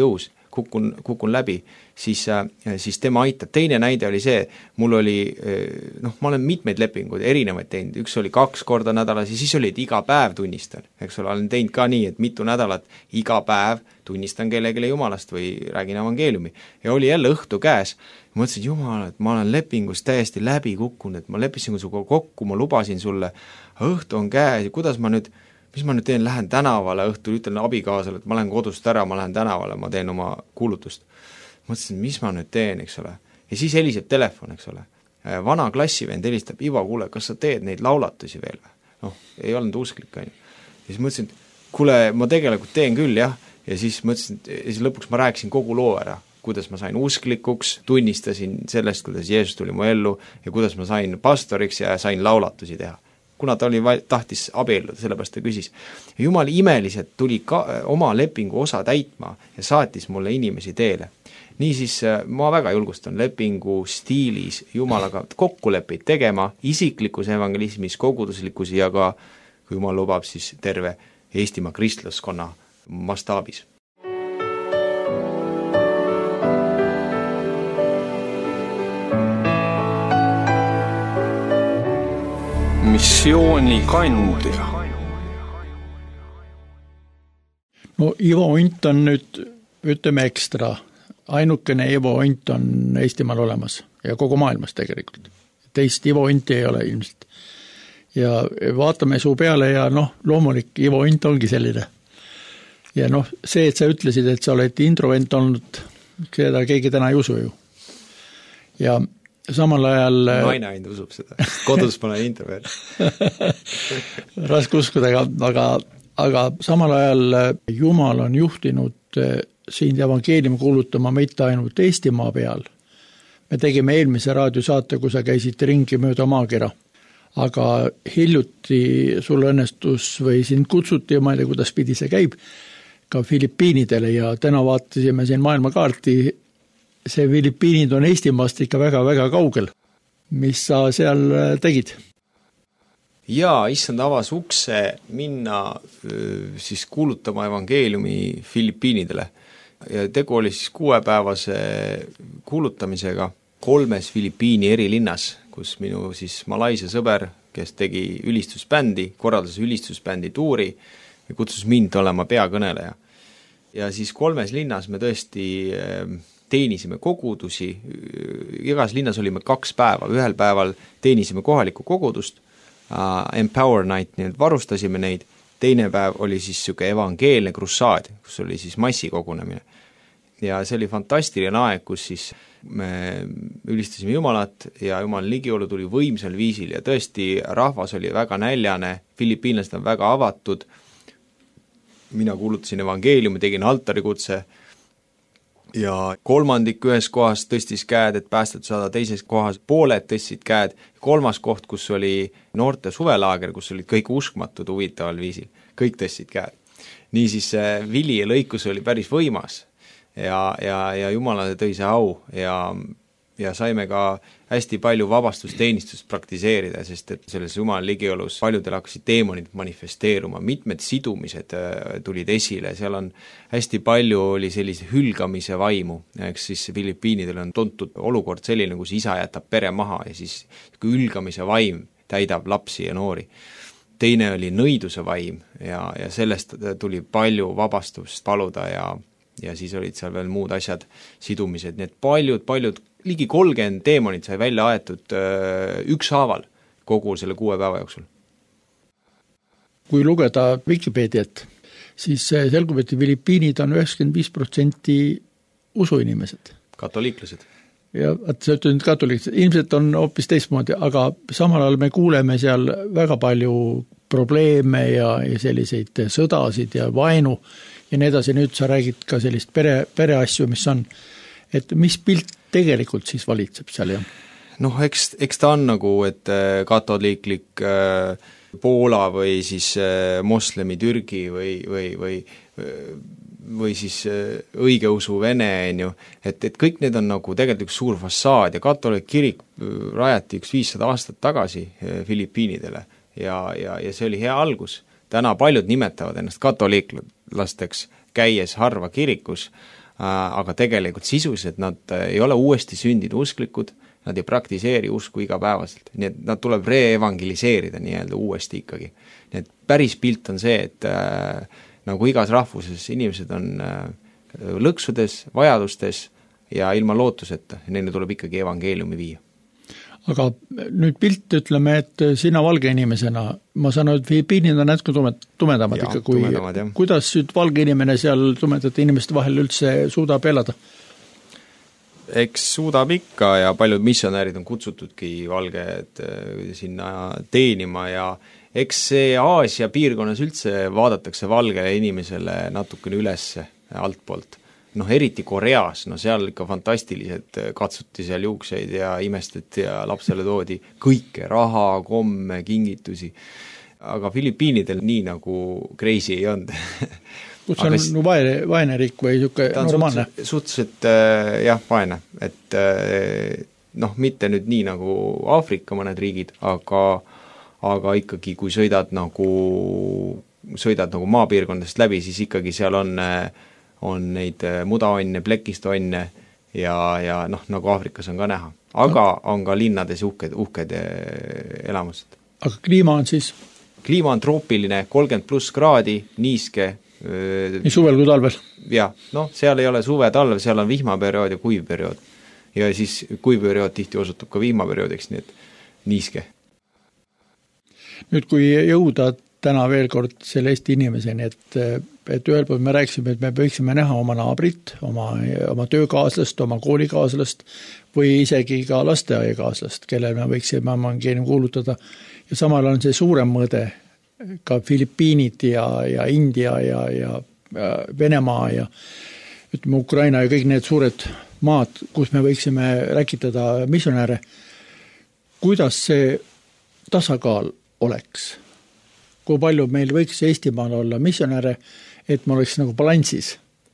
kukun läbi, siis tema aitab. Teine näide oli see, mul oli, ma olen mitmeid lepinguid erinevaid teinud, üks oli 2 korda nädalas ja siis oli, et iga päev tunnistan, eks ole, olen teinud ka nii, et mitu nädalat iga päev tunnistan kellelegi jumalast või räägin evangeeliumi ja oli jälle õhtu käes. Mõtlesin, et jumal, et ma olen lepingus täiesti läbi kukkunud, et ma leppisin suga kokku, ma lubasin sulle, õhtu on käes ja mis ma nüüd teen, lähen tänavale õhtul, ütlen abikaasale, et ma lähen kodust ära, ma lähen tänavale, ma teen oma kuulutust. Mõtlesin, mis ma nüüd teen, eks ole. Ja siis heliseb telefon, eks ole. Vana klassivend helistab, Ivo, kuule, kas sa teed neid laulatusi veel? Ei olnud usklik, on ju. Ja siis mõtlesin, et kuule, ma tegelikult teen küll, jah. Ja siis mõtlesin, ja siis lõpuks ma rääkisin kogu loo ära, kuidas ma sain usklikuks, tunnistasin sellest, kuidas Jeesus tuli mu ellu ja kuidas ma sain pastoriks ja sain laulatusi teha. Kuna ta tahtis abielluda, sellepärast ta küsis. Ja Jumal imeliselt tuli oma lepingu osa täitma ja saatis mulle inimesi teele. Niisiis ma väga julgustan lepingu stiilis Jumalaga kokkuleppeid tegema, isiklikus evangelismis, koguduslikkus ja ka, kui Jumal lubab, siis terve Eestimaa kristlaskonna mastaabis. Missioonikandja. No Ivo Unt on nüüd, ütleme ekstra, ainukene Ivo Unt on Eestimaal olemas ja kogu maailmas tegelikult. Teist Ivo Unti ei ole ilmselt. Ja vaatame su peale ja loomulik Ivo Unt ongi selline. Ja see, et sa ütlesid, et sa oled introvent olnud, seda keegi täna ei usu ju. Ja samal ajal... Naine ainult usub seda, kodus ma olen introvert. Raske uskuda, aga samal ajal Jumal on juhtinud siin evangeeliumi kuulutama mitte ainult Eestimaa peal. Me tegime eelmise raadiosaate, kui sa käisid ringi mööda maakera. Aga hiljuti sul õnnestus või sind kutsuti ja ma ei tea, kuidas pidi see käib, ka Filipiinidele ja täna vaatasime siin maailmakaarti. See Filipiinid on Eestimaast ikka väga-väga kaugel. Mis sa seal tegid? Jaa, issand avas ukse minna siis kuulutama evangeeliumi Filipiinidele. Ja tegu oli siis 6-päevase kuulutamisega 3 Filipiini eri linnas, kus minu siis Malaisia sõber, kes tegi ülistusbändi, korraldas ülistusbändi tuuri ja kutsus mind olema peakõneleja. Ja siis 3 linnas me tõesti teenisime kogudusi, igas linnas olime 2 päeva, ühel päeval teenisime kohalikku kogudust, Empower Night, nii et varustasime neid, teine päev oli siis siuke evangeelne krussaad, kus oli siis massikogunemine. Ja see oli fantastiline aeg, kus siis me ülistasime Jumalat ja Jumal ligiolu tuli võimsal viisil ja tõesti rahvas oli väga näljane, filipiinlased on väga avatud, mina kuulutasin evangeeliumi, tegin altarikutse ja 3 ühes kohas tõstis käed, et päästet saada, teises kohas pooled tõstsid käed, 3 koht, kus oli noorte suvelaager, kus olid kõik uskmatud huvitaval viisil, kõik tõstsid käed. Niisiis vili ja lõikus oli päris võimas ja Jumalale tõi see au ja saime ka hästi palju vabastusteenistust praktiseerida, sest et selles Jumala ligiolus paljudel hakkasid deemonid manifesteeruma, mitmed sidumised tulid esile, seal on hästi palju oli sellise hülgamise vaimu, eks siis Filipiinidel on tuntud olukord selline, kus isa jätab pere maha ja siis hülgamise vaim täidab lapsi ja noori. Teine oli nõiduse vaim ja sellest tuli palju vabastust paluda ja siis olid seal veel muud asjad, sidumised, nii et paljud ligi 30 deemonid sai välja aetud ükshaaval kogu selle 6 päeva jooksul. Kui lugeda Wikipediat, siis selgub, et Filipiinid on 95% usuinimesed. Katoliiklased. Ja sa ütled katoliiklased, ilmselt on hoopis teistmoodi, aga samal ajal me kuuleme seal väga palju probleeme ja selliseid sõdasid ja vaenu ja nii edasi, nüüd sa räägid ka sellist pereasju, mis on, et mis pilt tegelikult siis valitseb seal, jah? Eks ta on nagu, et katoliiklik Poola või siis moslemi Türgi või siis õigeusu Vene, et kõik need on nagu tegelikult üks suur fassaad ja katoliik kirik rajati 500 aastat tagasi Filipiinidele ja see oli hea algus. Täna paljud nimetavad ennast katoliiklasteks, käies harva kirikus, aga tegelikult sisuliselt nad ei ole uuesti sündinud usklikud, nad ei praktiseeri usku igapäevaselt, nii et nad tuleb re-evangeliseerida nii-öelda uuesti ikkagi. Nii et päris pilt on see, et nagu igas rahvuses inimesed on lõksudes, vajadustes ja ilma lootuseta, neile tuleb ikkagi evangeeliumi viia. Aga nüüd pilt ütleme, et sina valge inimesena, ma saan aru, et Filipiinid on natuke tumedamad ikka, kui kuidas nüüd valge inimene seal tumedate inimeste vahel üldse suudab elada? Eks suudab ikka ja paljud missionäärid on kutsutudki valged sinna teenima ja eks see Aasia piirkonnas üldse vaadatakse valgele inimesele natukene ülesse altpoolt. Eriti Koreas, seal ikka fantastiliselt katsuti seal juukseid ja imestati ja lapsele toodi kõike, raha, komme, kingitusi. Aga Filipiinidel nii nagu crazy ei olnud. Kus on vaene riik või normaalne? Suhteliselt vaene, et mitte nüüd nii nagu Aafrika mõned riigid, aga ikkagi kui sõidad nagu maapiirkondadest läbi, siis ikkagi seal on neid mudaonne, plekistonne ja nagu Aafrikas on ka näha. Aga on ka linnades uhked elamused. Aga kliima on siis? Kliima on troopiline, 30+ kraadi, niiske. Nii suvel kui talvel? Jah, seal ei ole suve, talve, seal on vihmaperiood ja kuivperiood. Ja siis kuivperiood tihti osutub ka vihmaperioodiks, nii et niiske. Nüüd kui jõuda täna veel kord selle Eesti inimeseni, et ühel pool me rääksime, et me võiksime näha oma naabrit, oma töökaaslast, oma koolikaaslast või isegi ka lasteaiakaaslast, kellel me võiksime evangeeliumi kuulutada. Ja samal on see suurem mõõde, ka Filipiinid ja India ja Venemaa ja ütleme Ukraina ja kõik need suured maad, kus me võiksime rääkitada missionääre. Kuidas see tasakaal oleks? Kui palju meil võiks Eestimaal olla missionääre, et me oleks nagu balansis?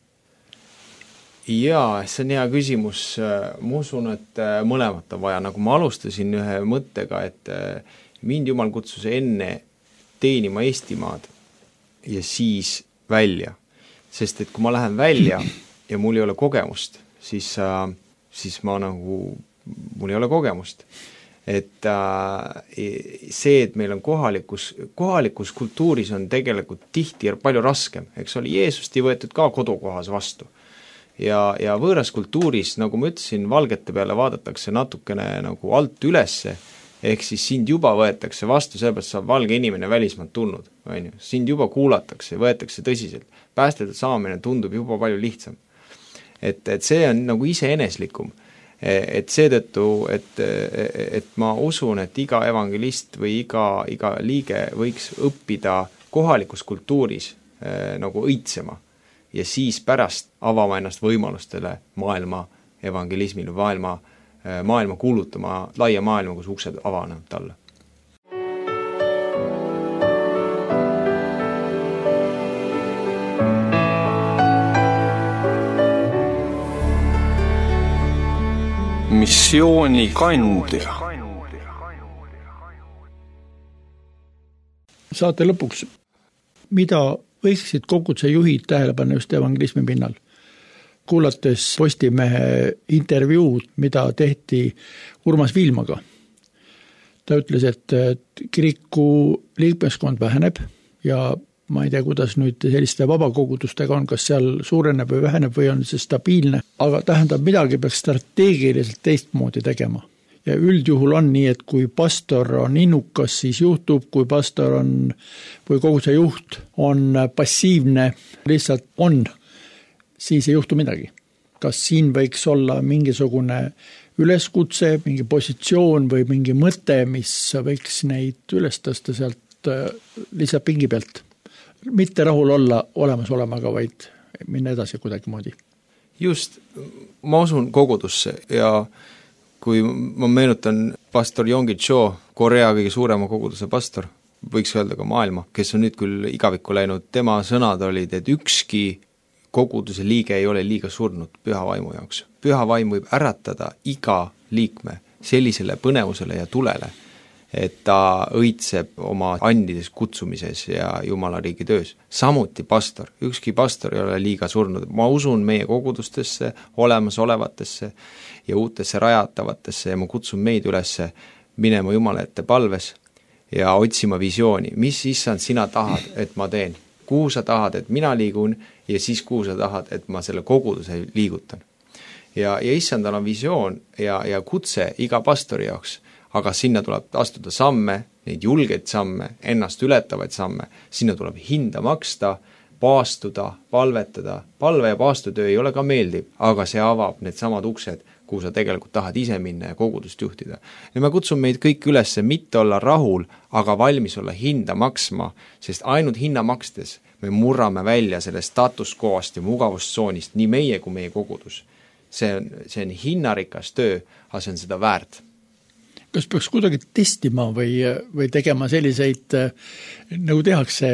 Jaa, see on hea küsimus. Ma usun, et mõlemat on vaja. Nagu ma alustasin ühe mõttega, et mind Jumal kutsus enne teenima Eestimaad ja siis välja. Sest et kui ma lähen välja ja mul ei ole kogemust, siis mul ei ole kogemust. Et see, et meil on kohalikus kultuuris on tegelikult tihti palju raskem. Eks oli Jeesust ei võetud ka kodukohas vastu. Ja võõras kultuuris, nagu ma ütlesin, valgete peale vaadatakse natukene nagu alt ülesse, ehk siis sind juba võetakse vastu, sellepärast saab valge inimene välismaalt tulnud. Sind juba kuulatakse, võetakse tõsiselt. Päästetud saamine tundub juba palju lihtsam. Et see on nagu iseeneslikum. Et seetõttu, et ma usun, et iga evangelist või iga liige võiks õppida kohalikus kultuuris nagu õitsema ja siis pärast avama ennast võimalustele maailma evangelismile, maailma kuulutama, laia maailma, kus uksed avanevad talle. Missiooni kandja. Saate lõpuks, mida võiksid koguduse juhid tähelepanu just evangelismi pinnal? Kuulates Postimehe intervjuud, mida tehti Urmas Viilmaga. Ta ütles, et kiriku liikmeskond väheneb ja ma ei tea, kuidas nüüd selliste vabakogudustega on, kas seal suureneb või väheneb või on see stabiilne, aga tähendab midagi peaks strateegiliselt teistmoodi tegema. Ja üldjuhul on nii, et kui pastor on innukas, siis juhtub, kui pastor on, või koguduse juht on passiivne, lihtsalt on, siis ei juhtu midagi. Kas siin võiks olla mingisugune üleskutse, mingi positsioon või mingi mõte, mis võiks neid üles tõsta sealt lihtsalt pingi pealt? Mitte rahul olla olemas olemaga, vaid minna edasi kuidagi moodi. Just, ma usun kogudusse ja kui ma meenutan pastor Yonggi Cho, Korea kõige suurema koguduse pastor, võiks öelda ka maailma, kes on nüüd küll igavikku läinud, tema sõnad olid, et ükski koguduse liige ei ole liiga surnud püha vaimu jaoks. Püha vaim võib äratada iga liikme sellisele põnevusele ja tulele, et ta õitseb oma andides kutsumises ja Jumala riigi töös. Samuti pastor, ükski pastor ei ole liiga surnud. Ma usun meie kogudustesse, olemasolevatesse ja uutesse rajatavatesse ja ma kutsun meid üles minema Jumala ette palves ja otsima visiooni. Mis issand sina tahad, et ma teen? Kuhu sa tahad, et mina liigun ja siis kuhu sa tahad, et ma selle koguduse liigutan? Ja issandal on visioon ja kutse iga pastori jaoks, aga sinna tuleb astuda samme, neid julgeid samme, ennast ületavaid samme, sinna tuleb hinda maksta, paastuda, palvetada. Palve ja paastutöö ei ole ka meeldiv, aga see avab need samad uksed, kuhu sa tegelikult tahad ise minna ja kogudust juhtida. Ja ma kutsun meid kõik üles mitte olla rahul, aga valmis olla hinda maksma, sest ainult hinna makstes me murrame välja sellest status quo'st ja mugavustsoonist nii meie kui meie kogudus. See on hinnarikas töö, aga see on seda väärt. Kas peaks kuidagi testima või tegema selliseid, nagu tehakse,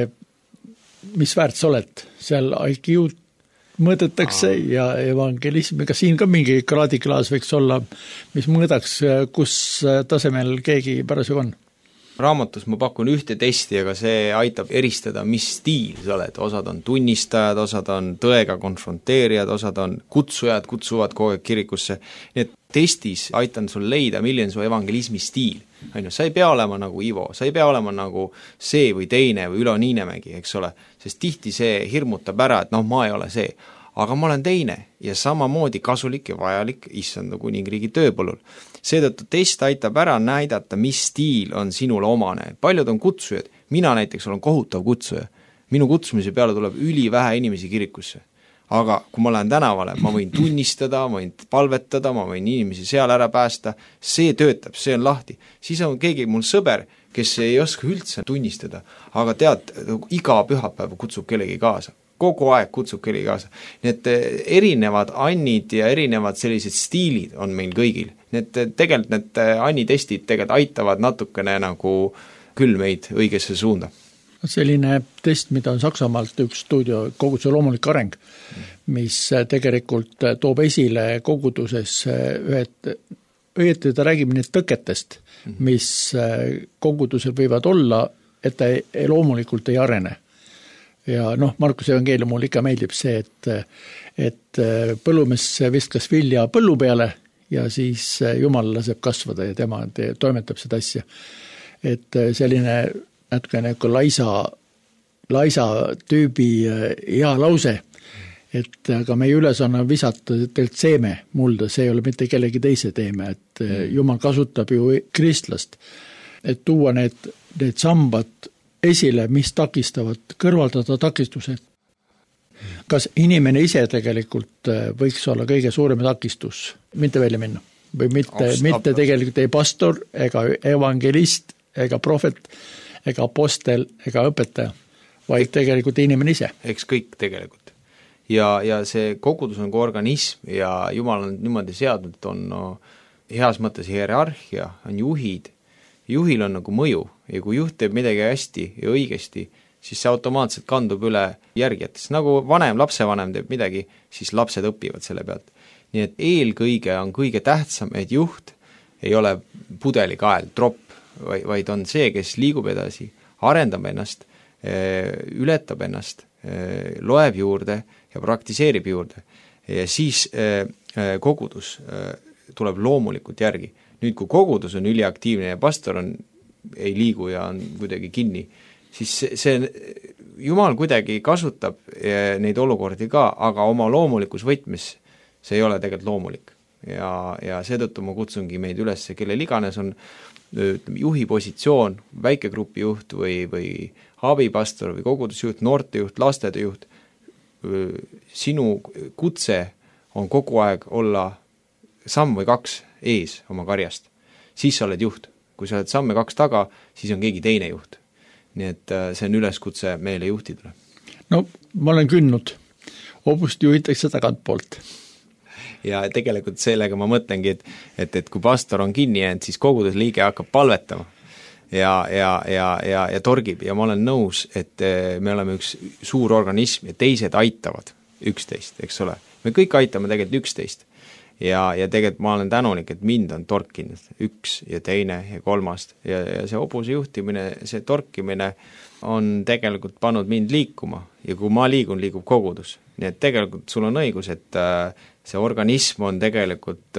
mis väärt sa oled? Seal IQ-d mõõdetakse ja evangelism, ega siin ka mingi kraadiklaas võiks olla, mis mõõdaks, kus tasemel keegi parasjagu on? Raamatus ma pakun ühte testi, aga see aitab eristada, mis stiil sa oled. Osad on tunnistajad, osad on tõega konfronteerijad, osad on kutsujad, kutsuvad kogu aeg kirikusse. Nii et testis aitan sul leida, milline su evangelismi stiil. Sa ei pea olema nagu Ivo, sa ei pea olema nagu see või teine või Ülo Niinemägi, eks ole. Sest tihti see hirmutab ära, et ma ei ole see. Aga ma olen teine ja samamoodi kasulik ja vajalik issanda kuningriigi tööpõllul. Seetõttu test aitab ära näidata, mis stiil on sinule omane. Paljud on kutsujad, mina näiteks olen kohutav kutsuja. Minu kutsumise peale tuleb ülivähe inimesi kirikusse. Aga kui ma lähen tänavale, ma võin tunnistada, ma võin palvetada, ma võin inimesi seal ära päästa, see töötab, see on lahti. Siis on keegi mul sõber, kes ei oska üldse tunnistada, aga tead, iga pühapäev kutsub kellegi kaasa. Kogu aeg kutsub kellegi kaasa. Need erinevad annid ja erinevad sellised stiilid on meil kõigil. Tegelikult need annitestid tegelikult aitavad natukene nagu küll meid õigesse suunda. Selline test, mida on Saksamaalt üks stuudio, koguduse loomulik areng, mis tegelikult toob esile koguduses õieti ta räägib need tõketest, mis kogudusel võivad olla, et ta loomulikult ei arene. Ja Markus evangeelium mul ikka meeldib see, et põllumees viskas vilja põllu peale ja siis Jumal laseb kasvada ja tema toimetab seda asja. Et selline natukene laisa tüübi hea lause, et aga meie ülesanne on visata teilt seeme mulda, see ei ole mitte kellegi teise teeme, et Jumal kasutab ju kristlast, et tuua need sambad esile, mis takistavad, kõrvaldada takistused. Kas inimene ise tegelikult võiks olla kõige suurem takistus, mitte välja minna? Või mitte tegelikult ei pastor, ega evangelist, ega prohvet, ega apostel, ega õpetaja, vaid tegelikult inimene ise. Eks kõik tegelikult. Ja see kogudus on kui organism ja Jumal on niimoodi seadnud, et on heas mõttes hierarhia, on juhid. Juhil on nagu mõju ja kui juht teeb midagi hästi ja õigesti, siis see automaatselt kandub üle järgijatest. Nagu lapsevanem teeb midagi, siis lapsed õpivad selle pealt. Nii et eelkõige on kõige tähtsam, et juht ei ole pudelikael, tropp, vaid on see, kes liigub edasi, arendab ennast, ületab ennast, loeb juurde ja praktiseerib juurde. Ja siis kogudus tuleb loomulikult järgi. Nüüd, kui kogudus on üliaktiivne ja pastor ei liigu ja on kuidagi kinni, siis see Jumal kuidagi kasutab neid olukordi ka, aga oma loomulikus võtmes see ei ole tegelikult loomulik. Ja seetõttu ma kutsungi meid üles, kellel iganes on juhi positsioon, väikegrupi juht või abipastor või kogudusjuht, noortejuht, lastetööjuht, sinu kutse on kogu aeg olla samm või 2 ees oma karjast. Siis sa oled juht. Kui sa oled samme 2 taga, siis on keegi teine juht. Nii et see on üleskutse meile juhtidele. No, ma olen kündnud. Hobust juhitakse tagantpoolt. Ja tegelikult sellega ma mõtlengi, et kui pastor on kinni jäänud, siis kogudusliige hakkab palvetama ja torgib. Ja ma olen nõus, et me oleme üks suur organism ja teised aitavad üksteist, eks ole. Me kõik aitame tegelikult üksteist. ja tegelikult ma olen tänulik, et mind on torkinud üks ja teine ja kolmast ja see hobuse juhtimine, see torkimine on tegelikult pannud mind liikuma ja kui ma liigun, liigub kogudus. Nii et tegelikult sul on õigus, et see organism on tegelikult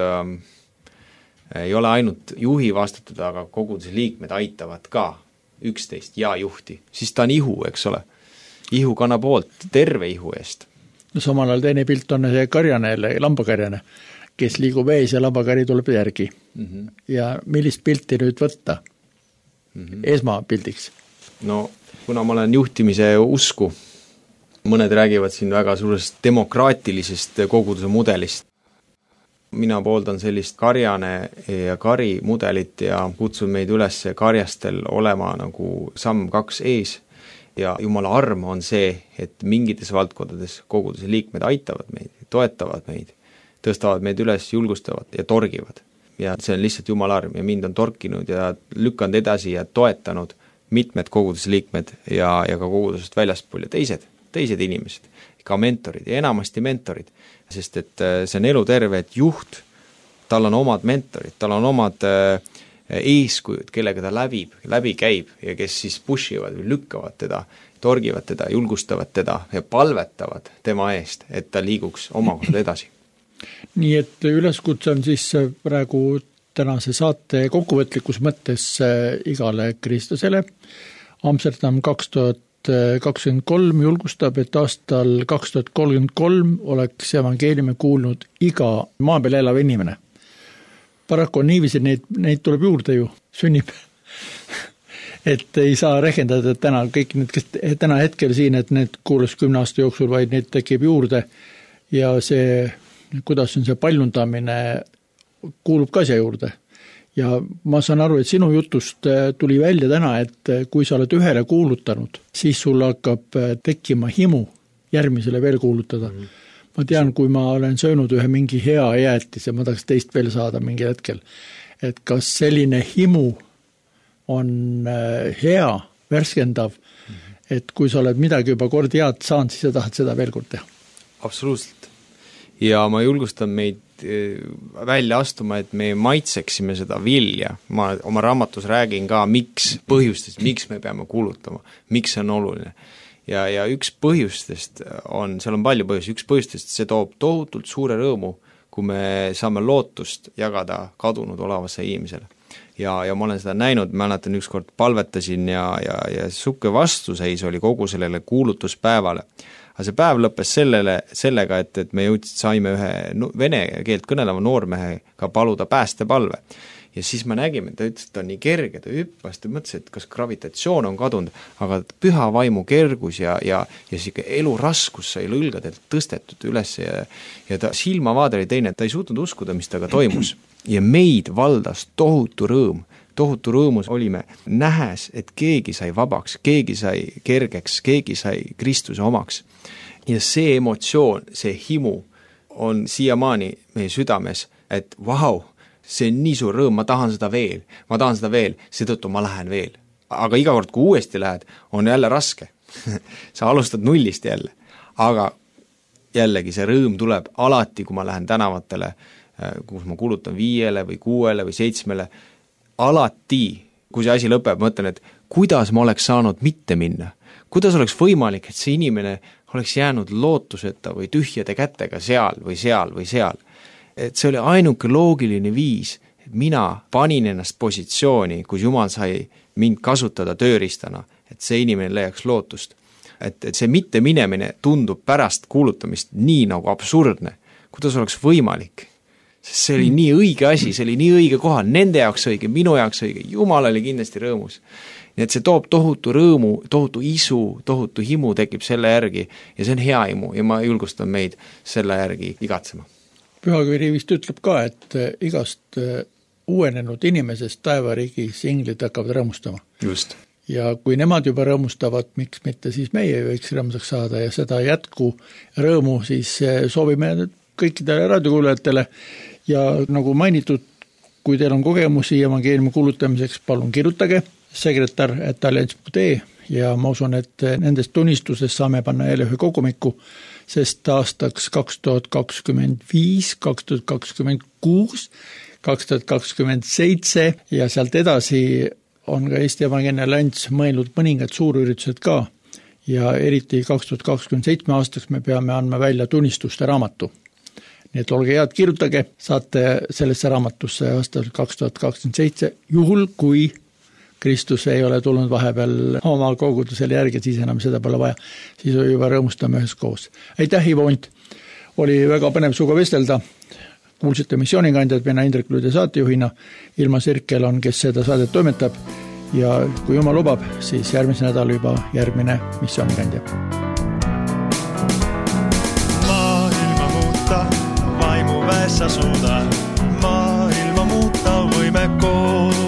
ei ole ainult juhi vastutada, aga koguduse liikmed aitavad ka üksteist ja juhti, siis ta on ihu, eks ole. Ihu kannab hoolt terve ihu eest. No samal ajal teine pilt on see karjane, lambakarjane, kes liigub ees ja lambakari tuleb järgi. Ja millist pilti nüüd võtta? Esmapildiks? No, kuna ma olen juhtimise usku, mõned räägivad siin väga suurest demokraatilisest koguduse mudelist. Mina pooldan sellist karjane ja kari mudelit ja kutsun meid üles karjastel olema nagu samm 2 ees ja Jumala arm on see, et mingites valdkondades koguduse liikmed aitavad meid, toetavad meid, tõstavad meid üles, julgustavad ja torgivad. Ja see on lihtsalt Jumala arm ja mind on torkinud ja lükkanud edasi ja toetanud mitmed koguduse liikmed ja ka kogudusest väljaspool ja teised inimesed, ka mentorid ja enamasti mentorid, sest et see on eluterve, et juht, tal on omad mentorid, tal on omad eeskujud, kellega ta läbi käib ja kes siis pushivad või lükkavad teda, torgivad teda, julgustavad teda ja palvetavad tema eest, et ta liiguks omakorda edasi. Nii et üleskutse on siis praegu tänase saate kokkuvõtlikus mõttes igale kristlasele. Amsterdam 2023 julgustab, et aastal 2033 oleks evangeeliumi kuulnud iga maa peal elav inimene. Paraku on niiviisi, neid tuleb juurde ju, sünnib. Et ei saa rehkendada, et kõik need, kes täna hetkel siin, et need kuulas 10 aasta jooksul, vaid neid tekib juurde ja see, kuidas on see paljundamine, kuulub ka siia juurde. Ja ma saan aru, et sinu jutust tuli välja täna, et kui sa oled ühele kuulutanud, siis sul hakkab tekkima himu järgmisele veel kuulutada. Ma tean, kui ma olen söönud ühe mingi hea jäätis ja ma tahaks teist veel saada mingi hetkel, et kas selline himu on hea, värskendav, et kui sa oled midagi juba kord head saanud, siis sa tahad seda veel kord teha. Absoluutselt. Ja ma julgustan meid välja astuma, et me maitseksime seda vilja. Ma oma raamatus räägin ka, põhjustest, miks me peame kuulutama, miks see on oluline. Ja üks põhjustest on, seal on palju põhjusi, üks põhjustest see toob tohutult suure rõõmu, kui me saame lootust jagada kadunud olevase inimesele. Ja ma olen seda näinud, mäletan ükskord palvetasin ja suke vastuseis oli kogu sellele kuulutuspäevale. Aga see päev lõppes sellega, et me saime ühe vene keelt kõneleva noormehega paluda päästepalve. Ja siis me nägime, ta ütles, et ta on nii kerge, ta hüppas, ta mõtles, et kas gravitatsioon on kadunud, aga püha vaimu kergus ja siuke elu raskus sai õlgadelt tõstetud üles ja ta silmavaade oli teine, ta ei suutnud uskuda, mis taga toimus. Ja meid valdas tohutu rõõmus olime nähes, et keegi sai vabaks, keegi sai kergeks, keegi sai Kristuse omaks. Ja see emotsioon, see himu on siiamaani meie südames, et vau, see on nii suur rõõm, ma tahan seda veel, seetõttu ma lähen veel. Aga iga kord, kui uuesti lähed, on jälle raske. Sa alustad nullist jälle. Aga jällegi see rõõm tuleb alati, kui ma lähen tänavatele, kus ma kulutan 5 või 6 või 7, alati, kui see asi lõpeb, mõtlen, et kuidas ma oleks saanud mitte minna, kuidas oleks võimalik, et see inimene oleks jäänud lootuseta või tühjade kätega seal. Et see oli ainuke loogiline viis, et mina panin ennast positsiooni, kus Jumal sai mind kasutada tööriistana, et see inimene leiaks lootust. Et see mitte minemine tundub pärast kuulutamist nii nagu absurdne, kuidas oleks võimalik. Sest see oli nii õige asi, see oli nii õige kohal, nende jaoks õige, minu jaoks õige, Jumal oli kindlasti rõõmus. Nii et see toob tohutu rõõmu, tohutu isu, tohutu himu tekib selle järgi ja see on hea himu ja ma julgustan meid selle järgi igatsema. Pühakiri vist ütleb ka, et igast uuenenud inimesest taevariigis inglid hakkavad rõõmustama. Just. Ja kui nemad juba rõõmustavad, miks mitte, siis meie võiks rõõmsaks saada ja seda jätku rõõmu siis soovime kõikidele raadiokuulajatele ja nagu mainitud, kui teil on kogemusi evangeeliumi kuulutamiseks, palun kirjutage sekretär@alliance.ee ja ma usun, et nendest tunnistusest saame panna jälle ühe kogumiku sest aastaks 2025, 2026, 2027 ja sealt edasi on ka Eesti Evangeelne Allianss mõelnud mõningad suurüritused ka ja eriti 2027 aastaks me peame andma välja tunnistuste raamatu. Nii et olge head, kirjutage, saate sellesse raamatusse aastal 2027, juhul kui Kristus ei ole tulnud vahepeal oma kogudusele järgi, siis enam seda pole vaja, siis juba rõõmustame ühes koos. Aitäh, Ivo Unt, oli väga põnev suga vestelda, kuulsite missioonikandjad, mina Indrek Lüüde saatejuhina, Ilma Sirkel on, kes seda saadet toimetab ja kui Jumal lubab, siis järgmise nädal juba järgmine missioonikandja. Maailma muuta, vaimu väessa suuda, maailma muuta võime koos.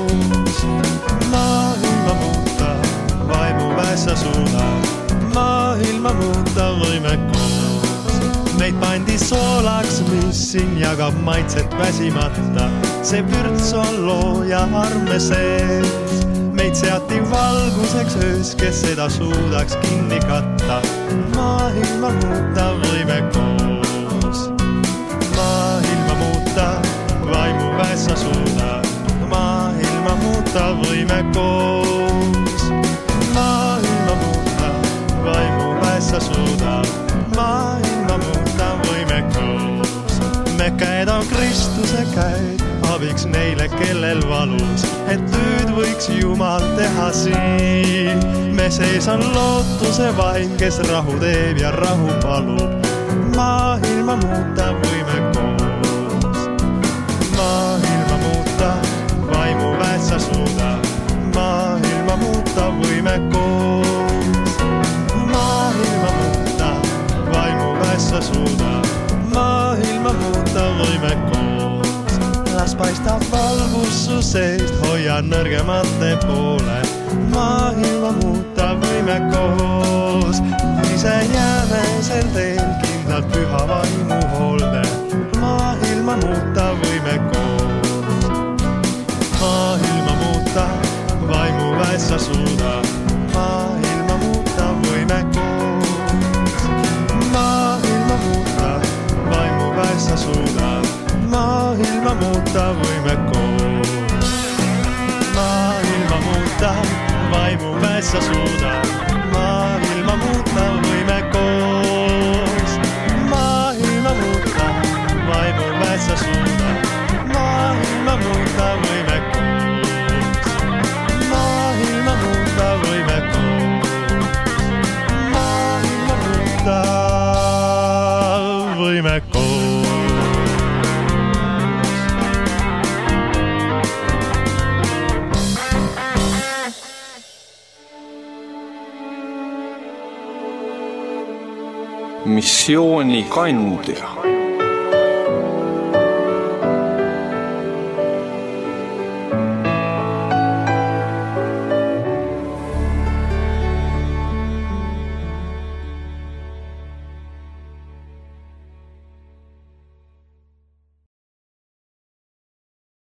Maailma muuta, vaimu väessa suuda, maailma muuta võime koos. Meid pandi soolaks, mis siin jagab maitset väsimata, see vürts on looja arme sees. Meid seati valguseks öös, kes seda suudaks kinni katta, maailma muuta võime koos. Maailma muuta, vaimu väessa suuda, maailma muuta võime koos. Maailma muuta, vaimu väessa suuda, maailma muuta võime koos. Me käed on Kristuse käed, abiks neile, kellel valus, et tööd võiks Jumal teha siin. Me sees on lootuse vaim, kes rahu teeb ja rahu palub, maailma muuta võime koos. Maailma muuta, vaimu väessa suuda, maailma muuta võime koos. Maailma muuta, vaimu väessa suuda, maailma muuta võime koos. Las paistab valgus su seest, hoia nõrgemate poole, maailma muuta võime koos. Ise jääme sel teel kindlalt püha vaimu hoolde, maailma muuta võime koos. Maailma muuta, vaimu väessa suuda, maailma muuta võime koos. Maailma muuta, vaimu väessa suuda, maailma muuta võime koos. Maailma muuta, vaimu väessa suuda, maailma muuta võime koos. Maailma muuta, vaimu väessa suuda, maailma muuta võime koos. Maailma muuta võime koos. Maailma muuta võime koos. Missioonikandja.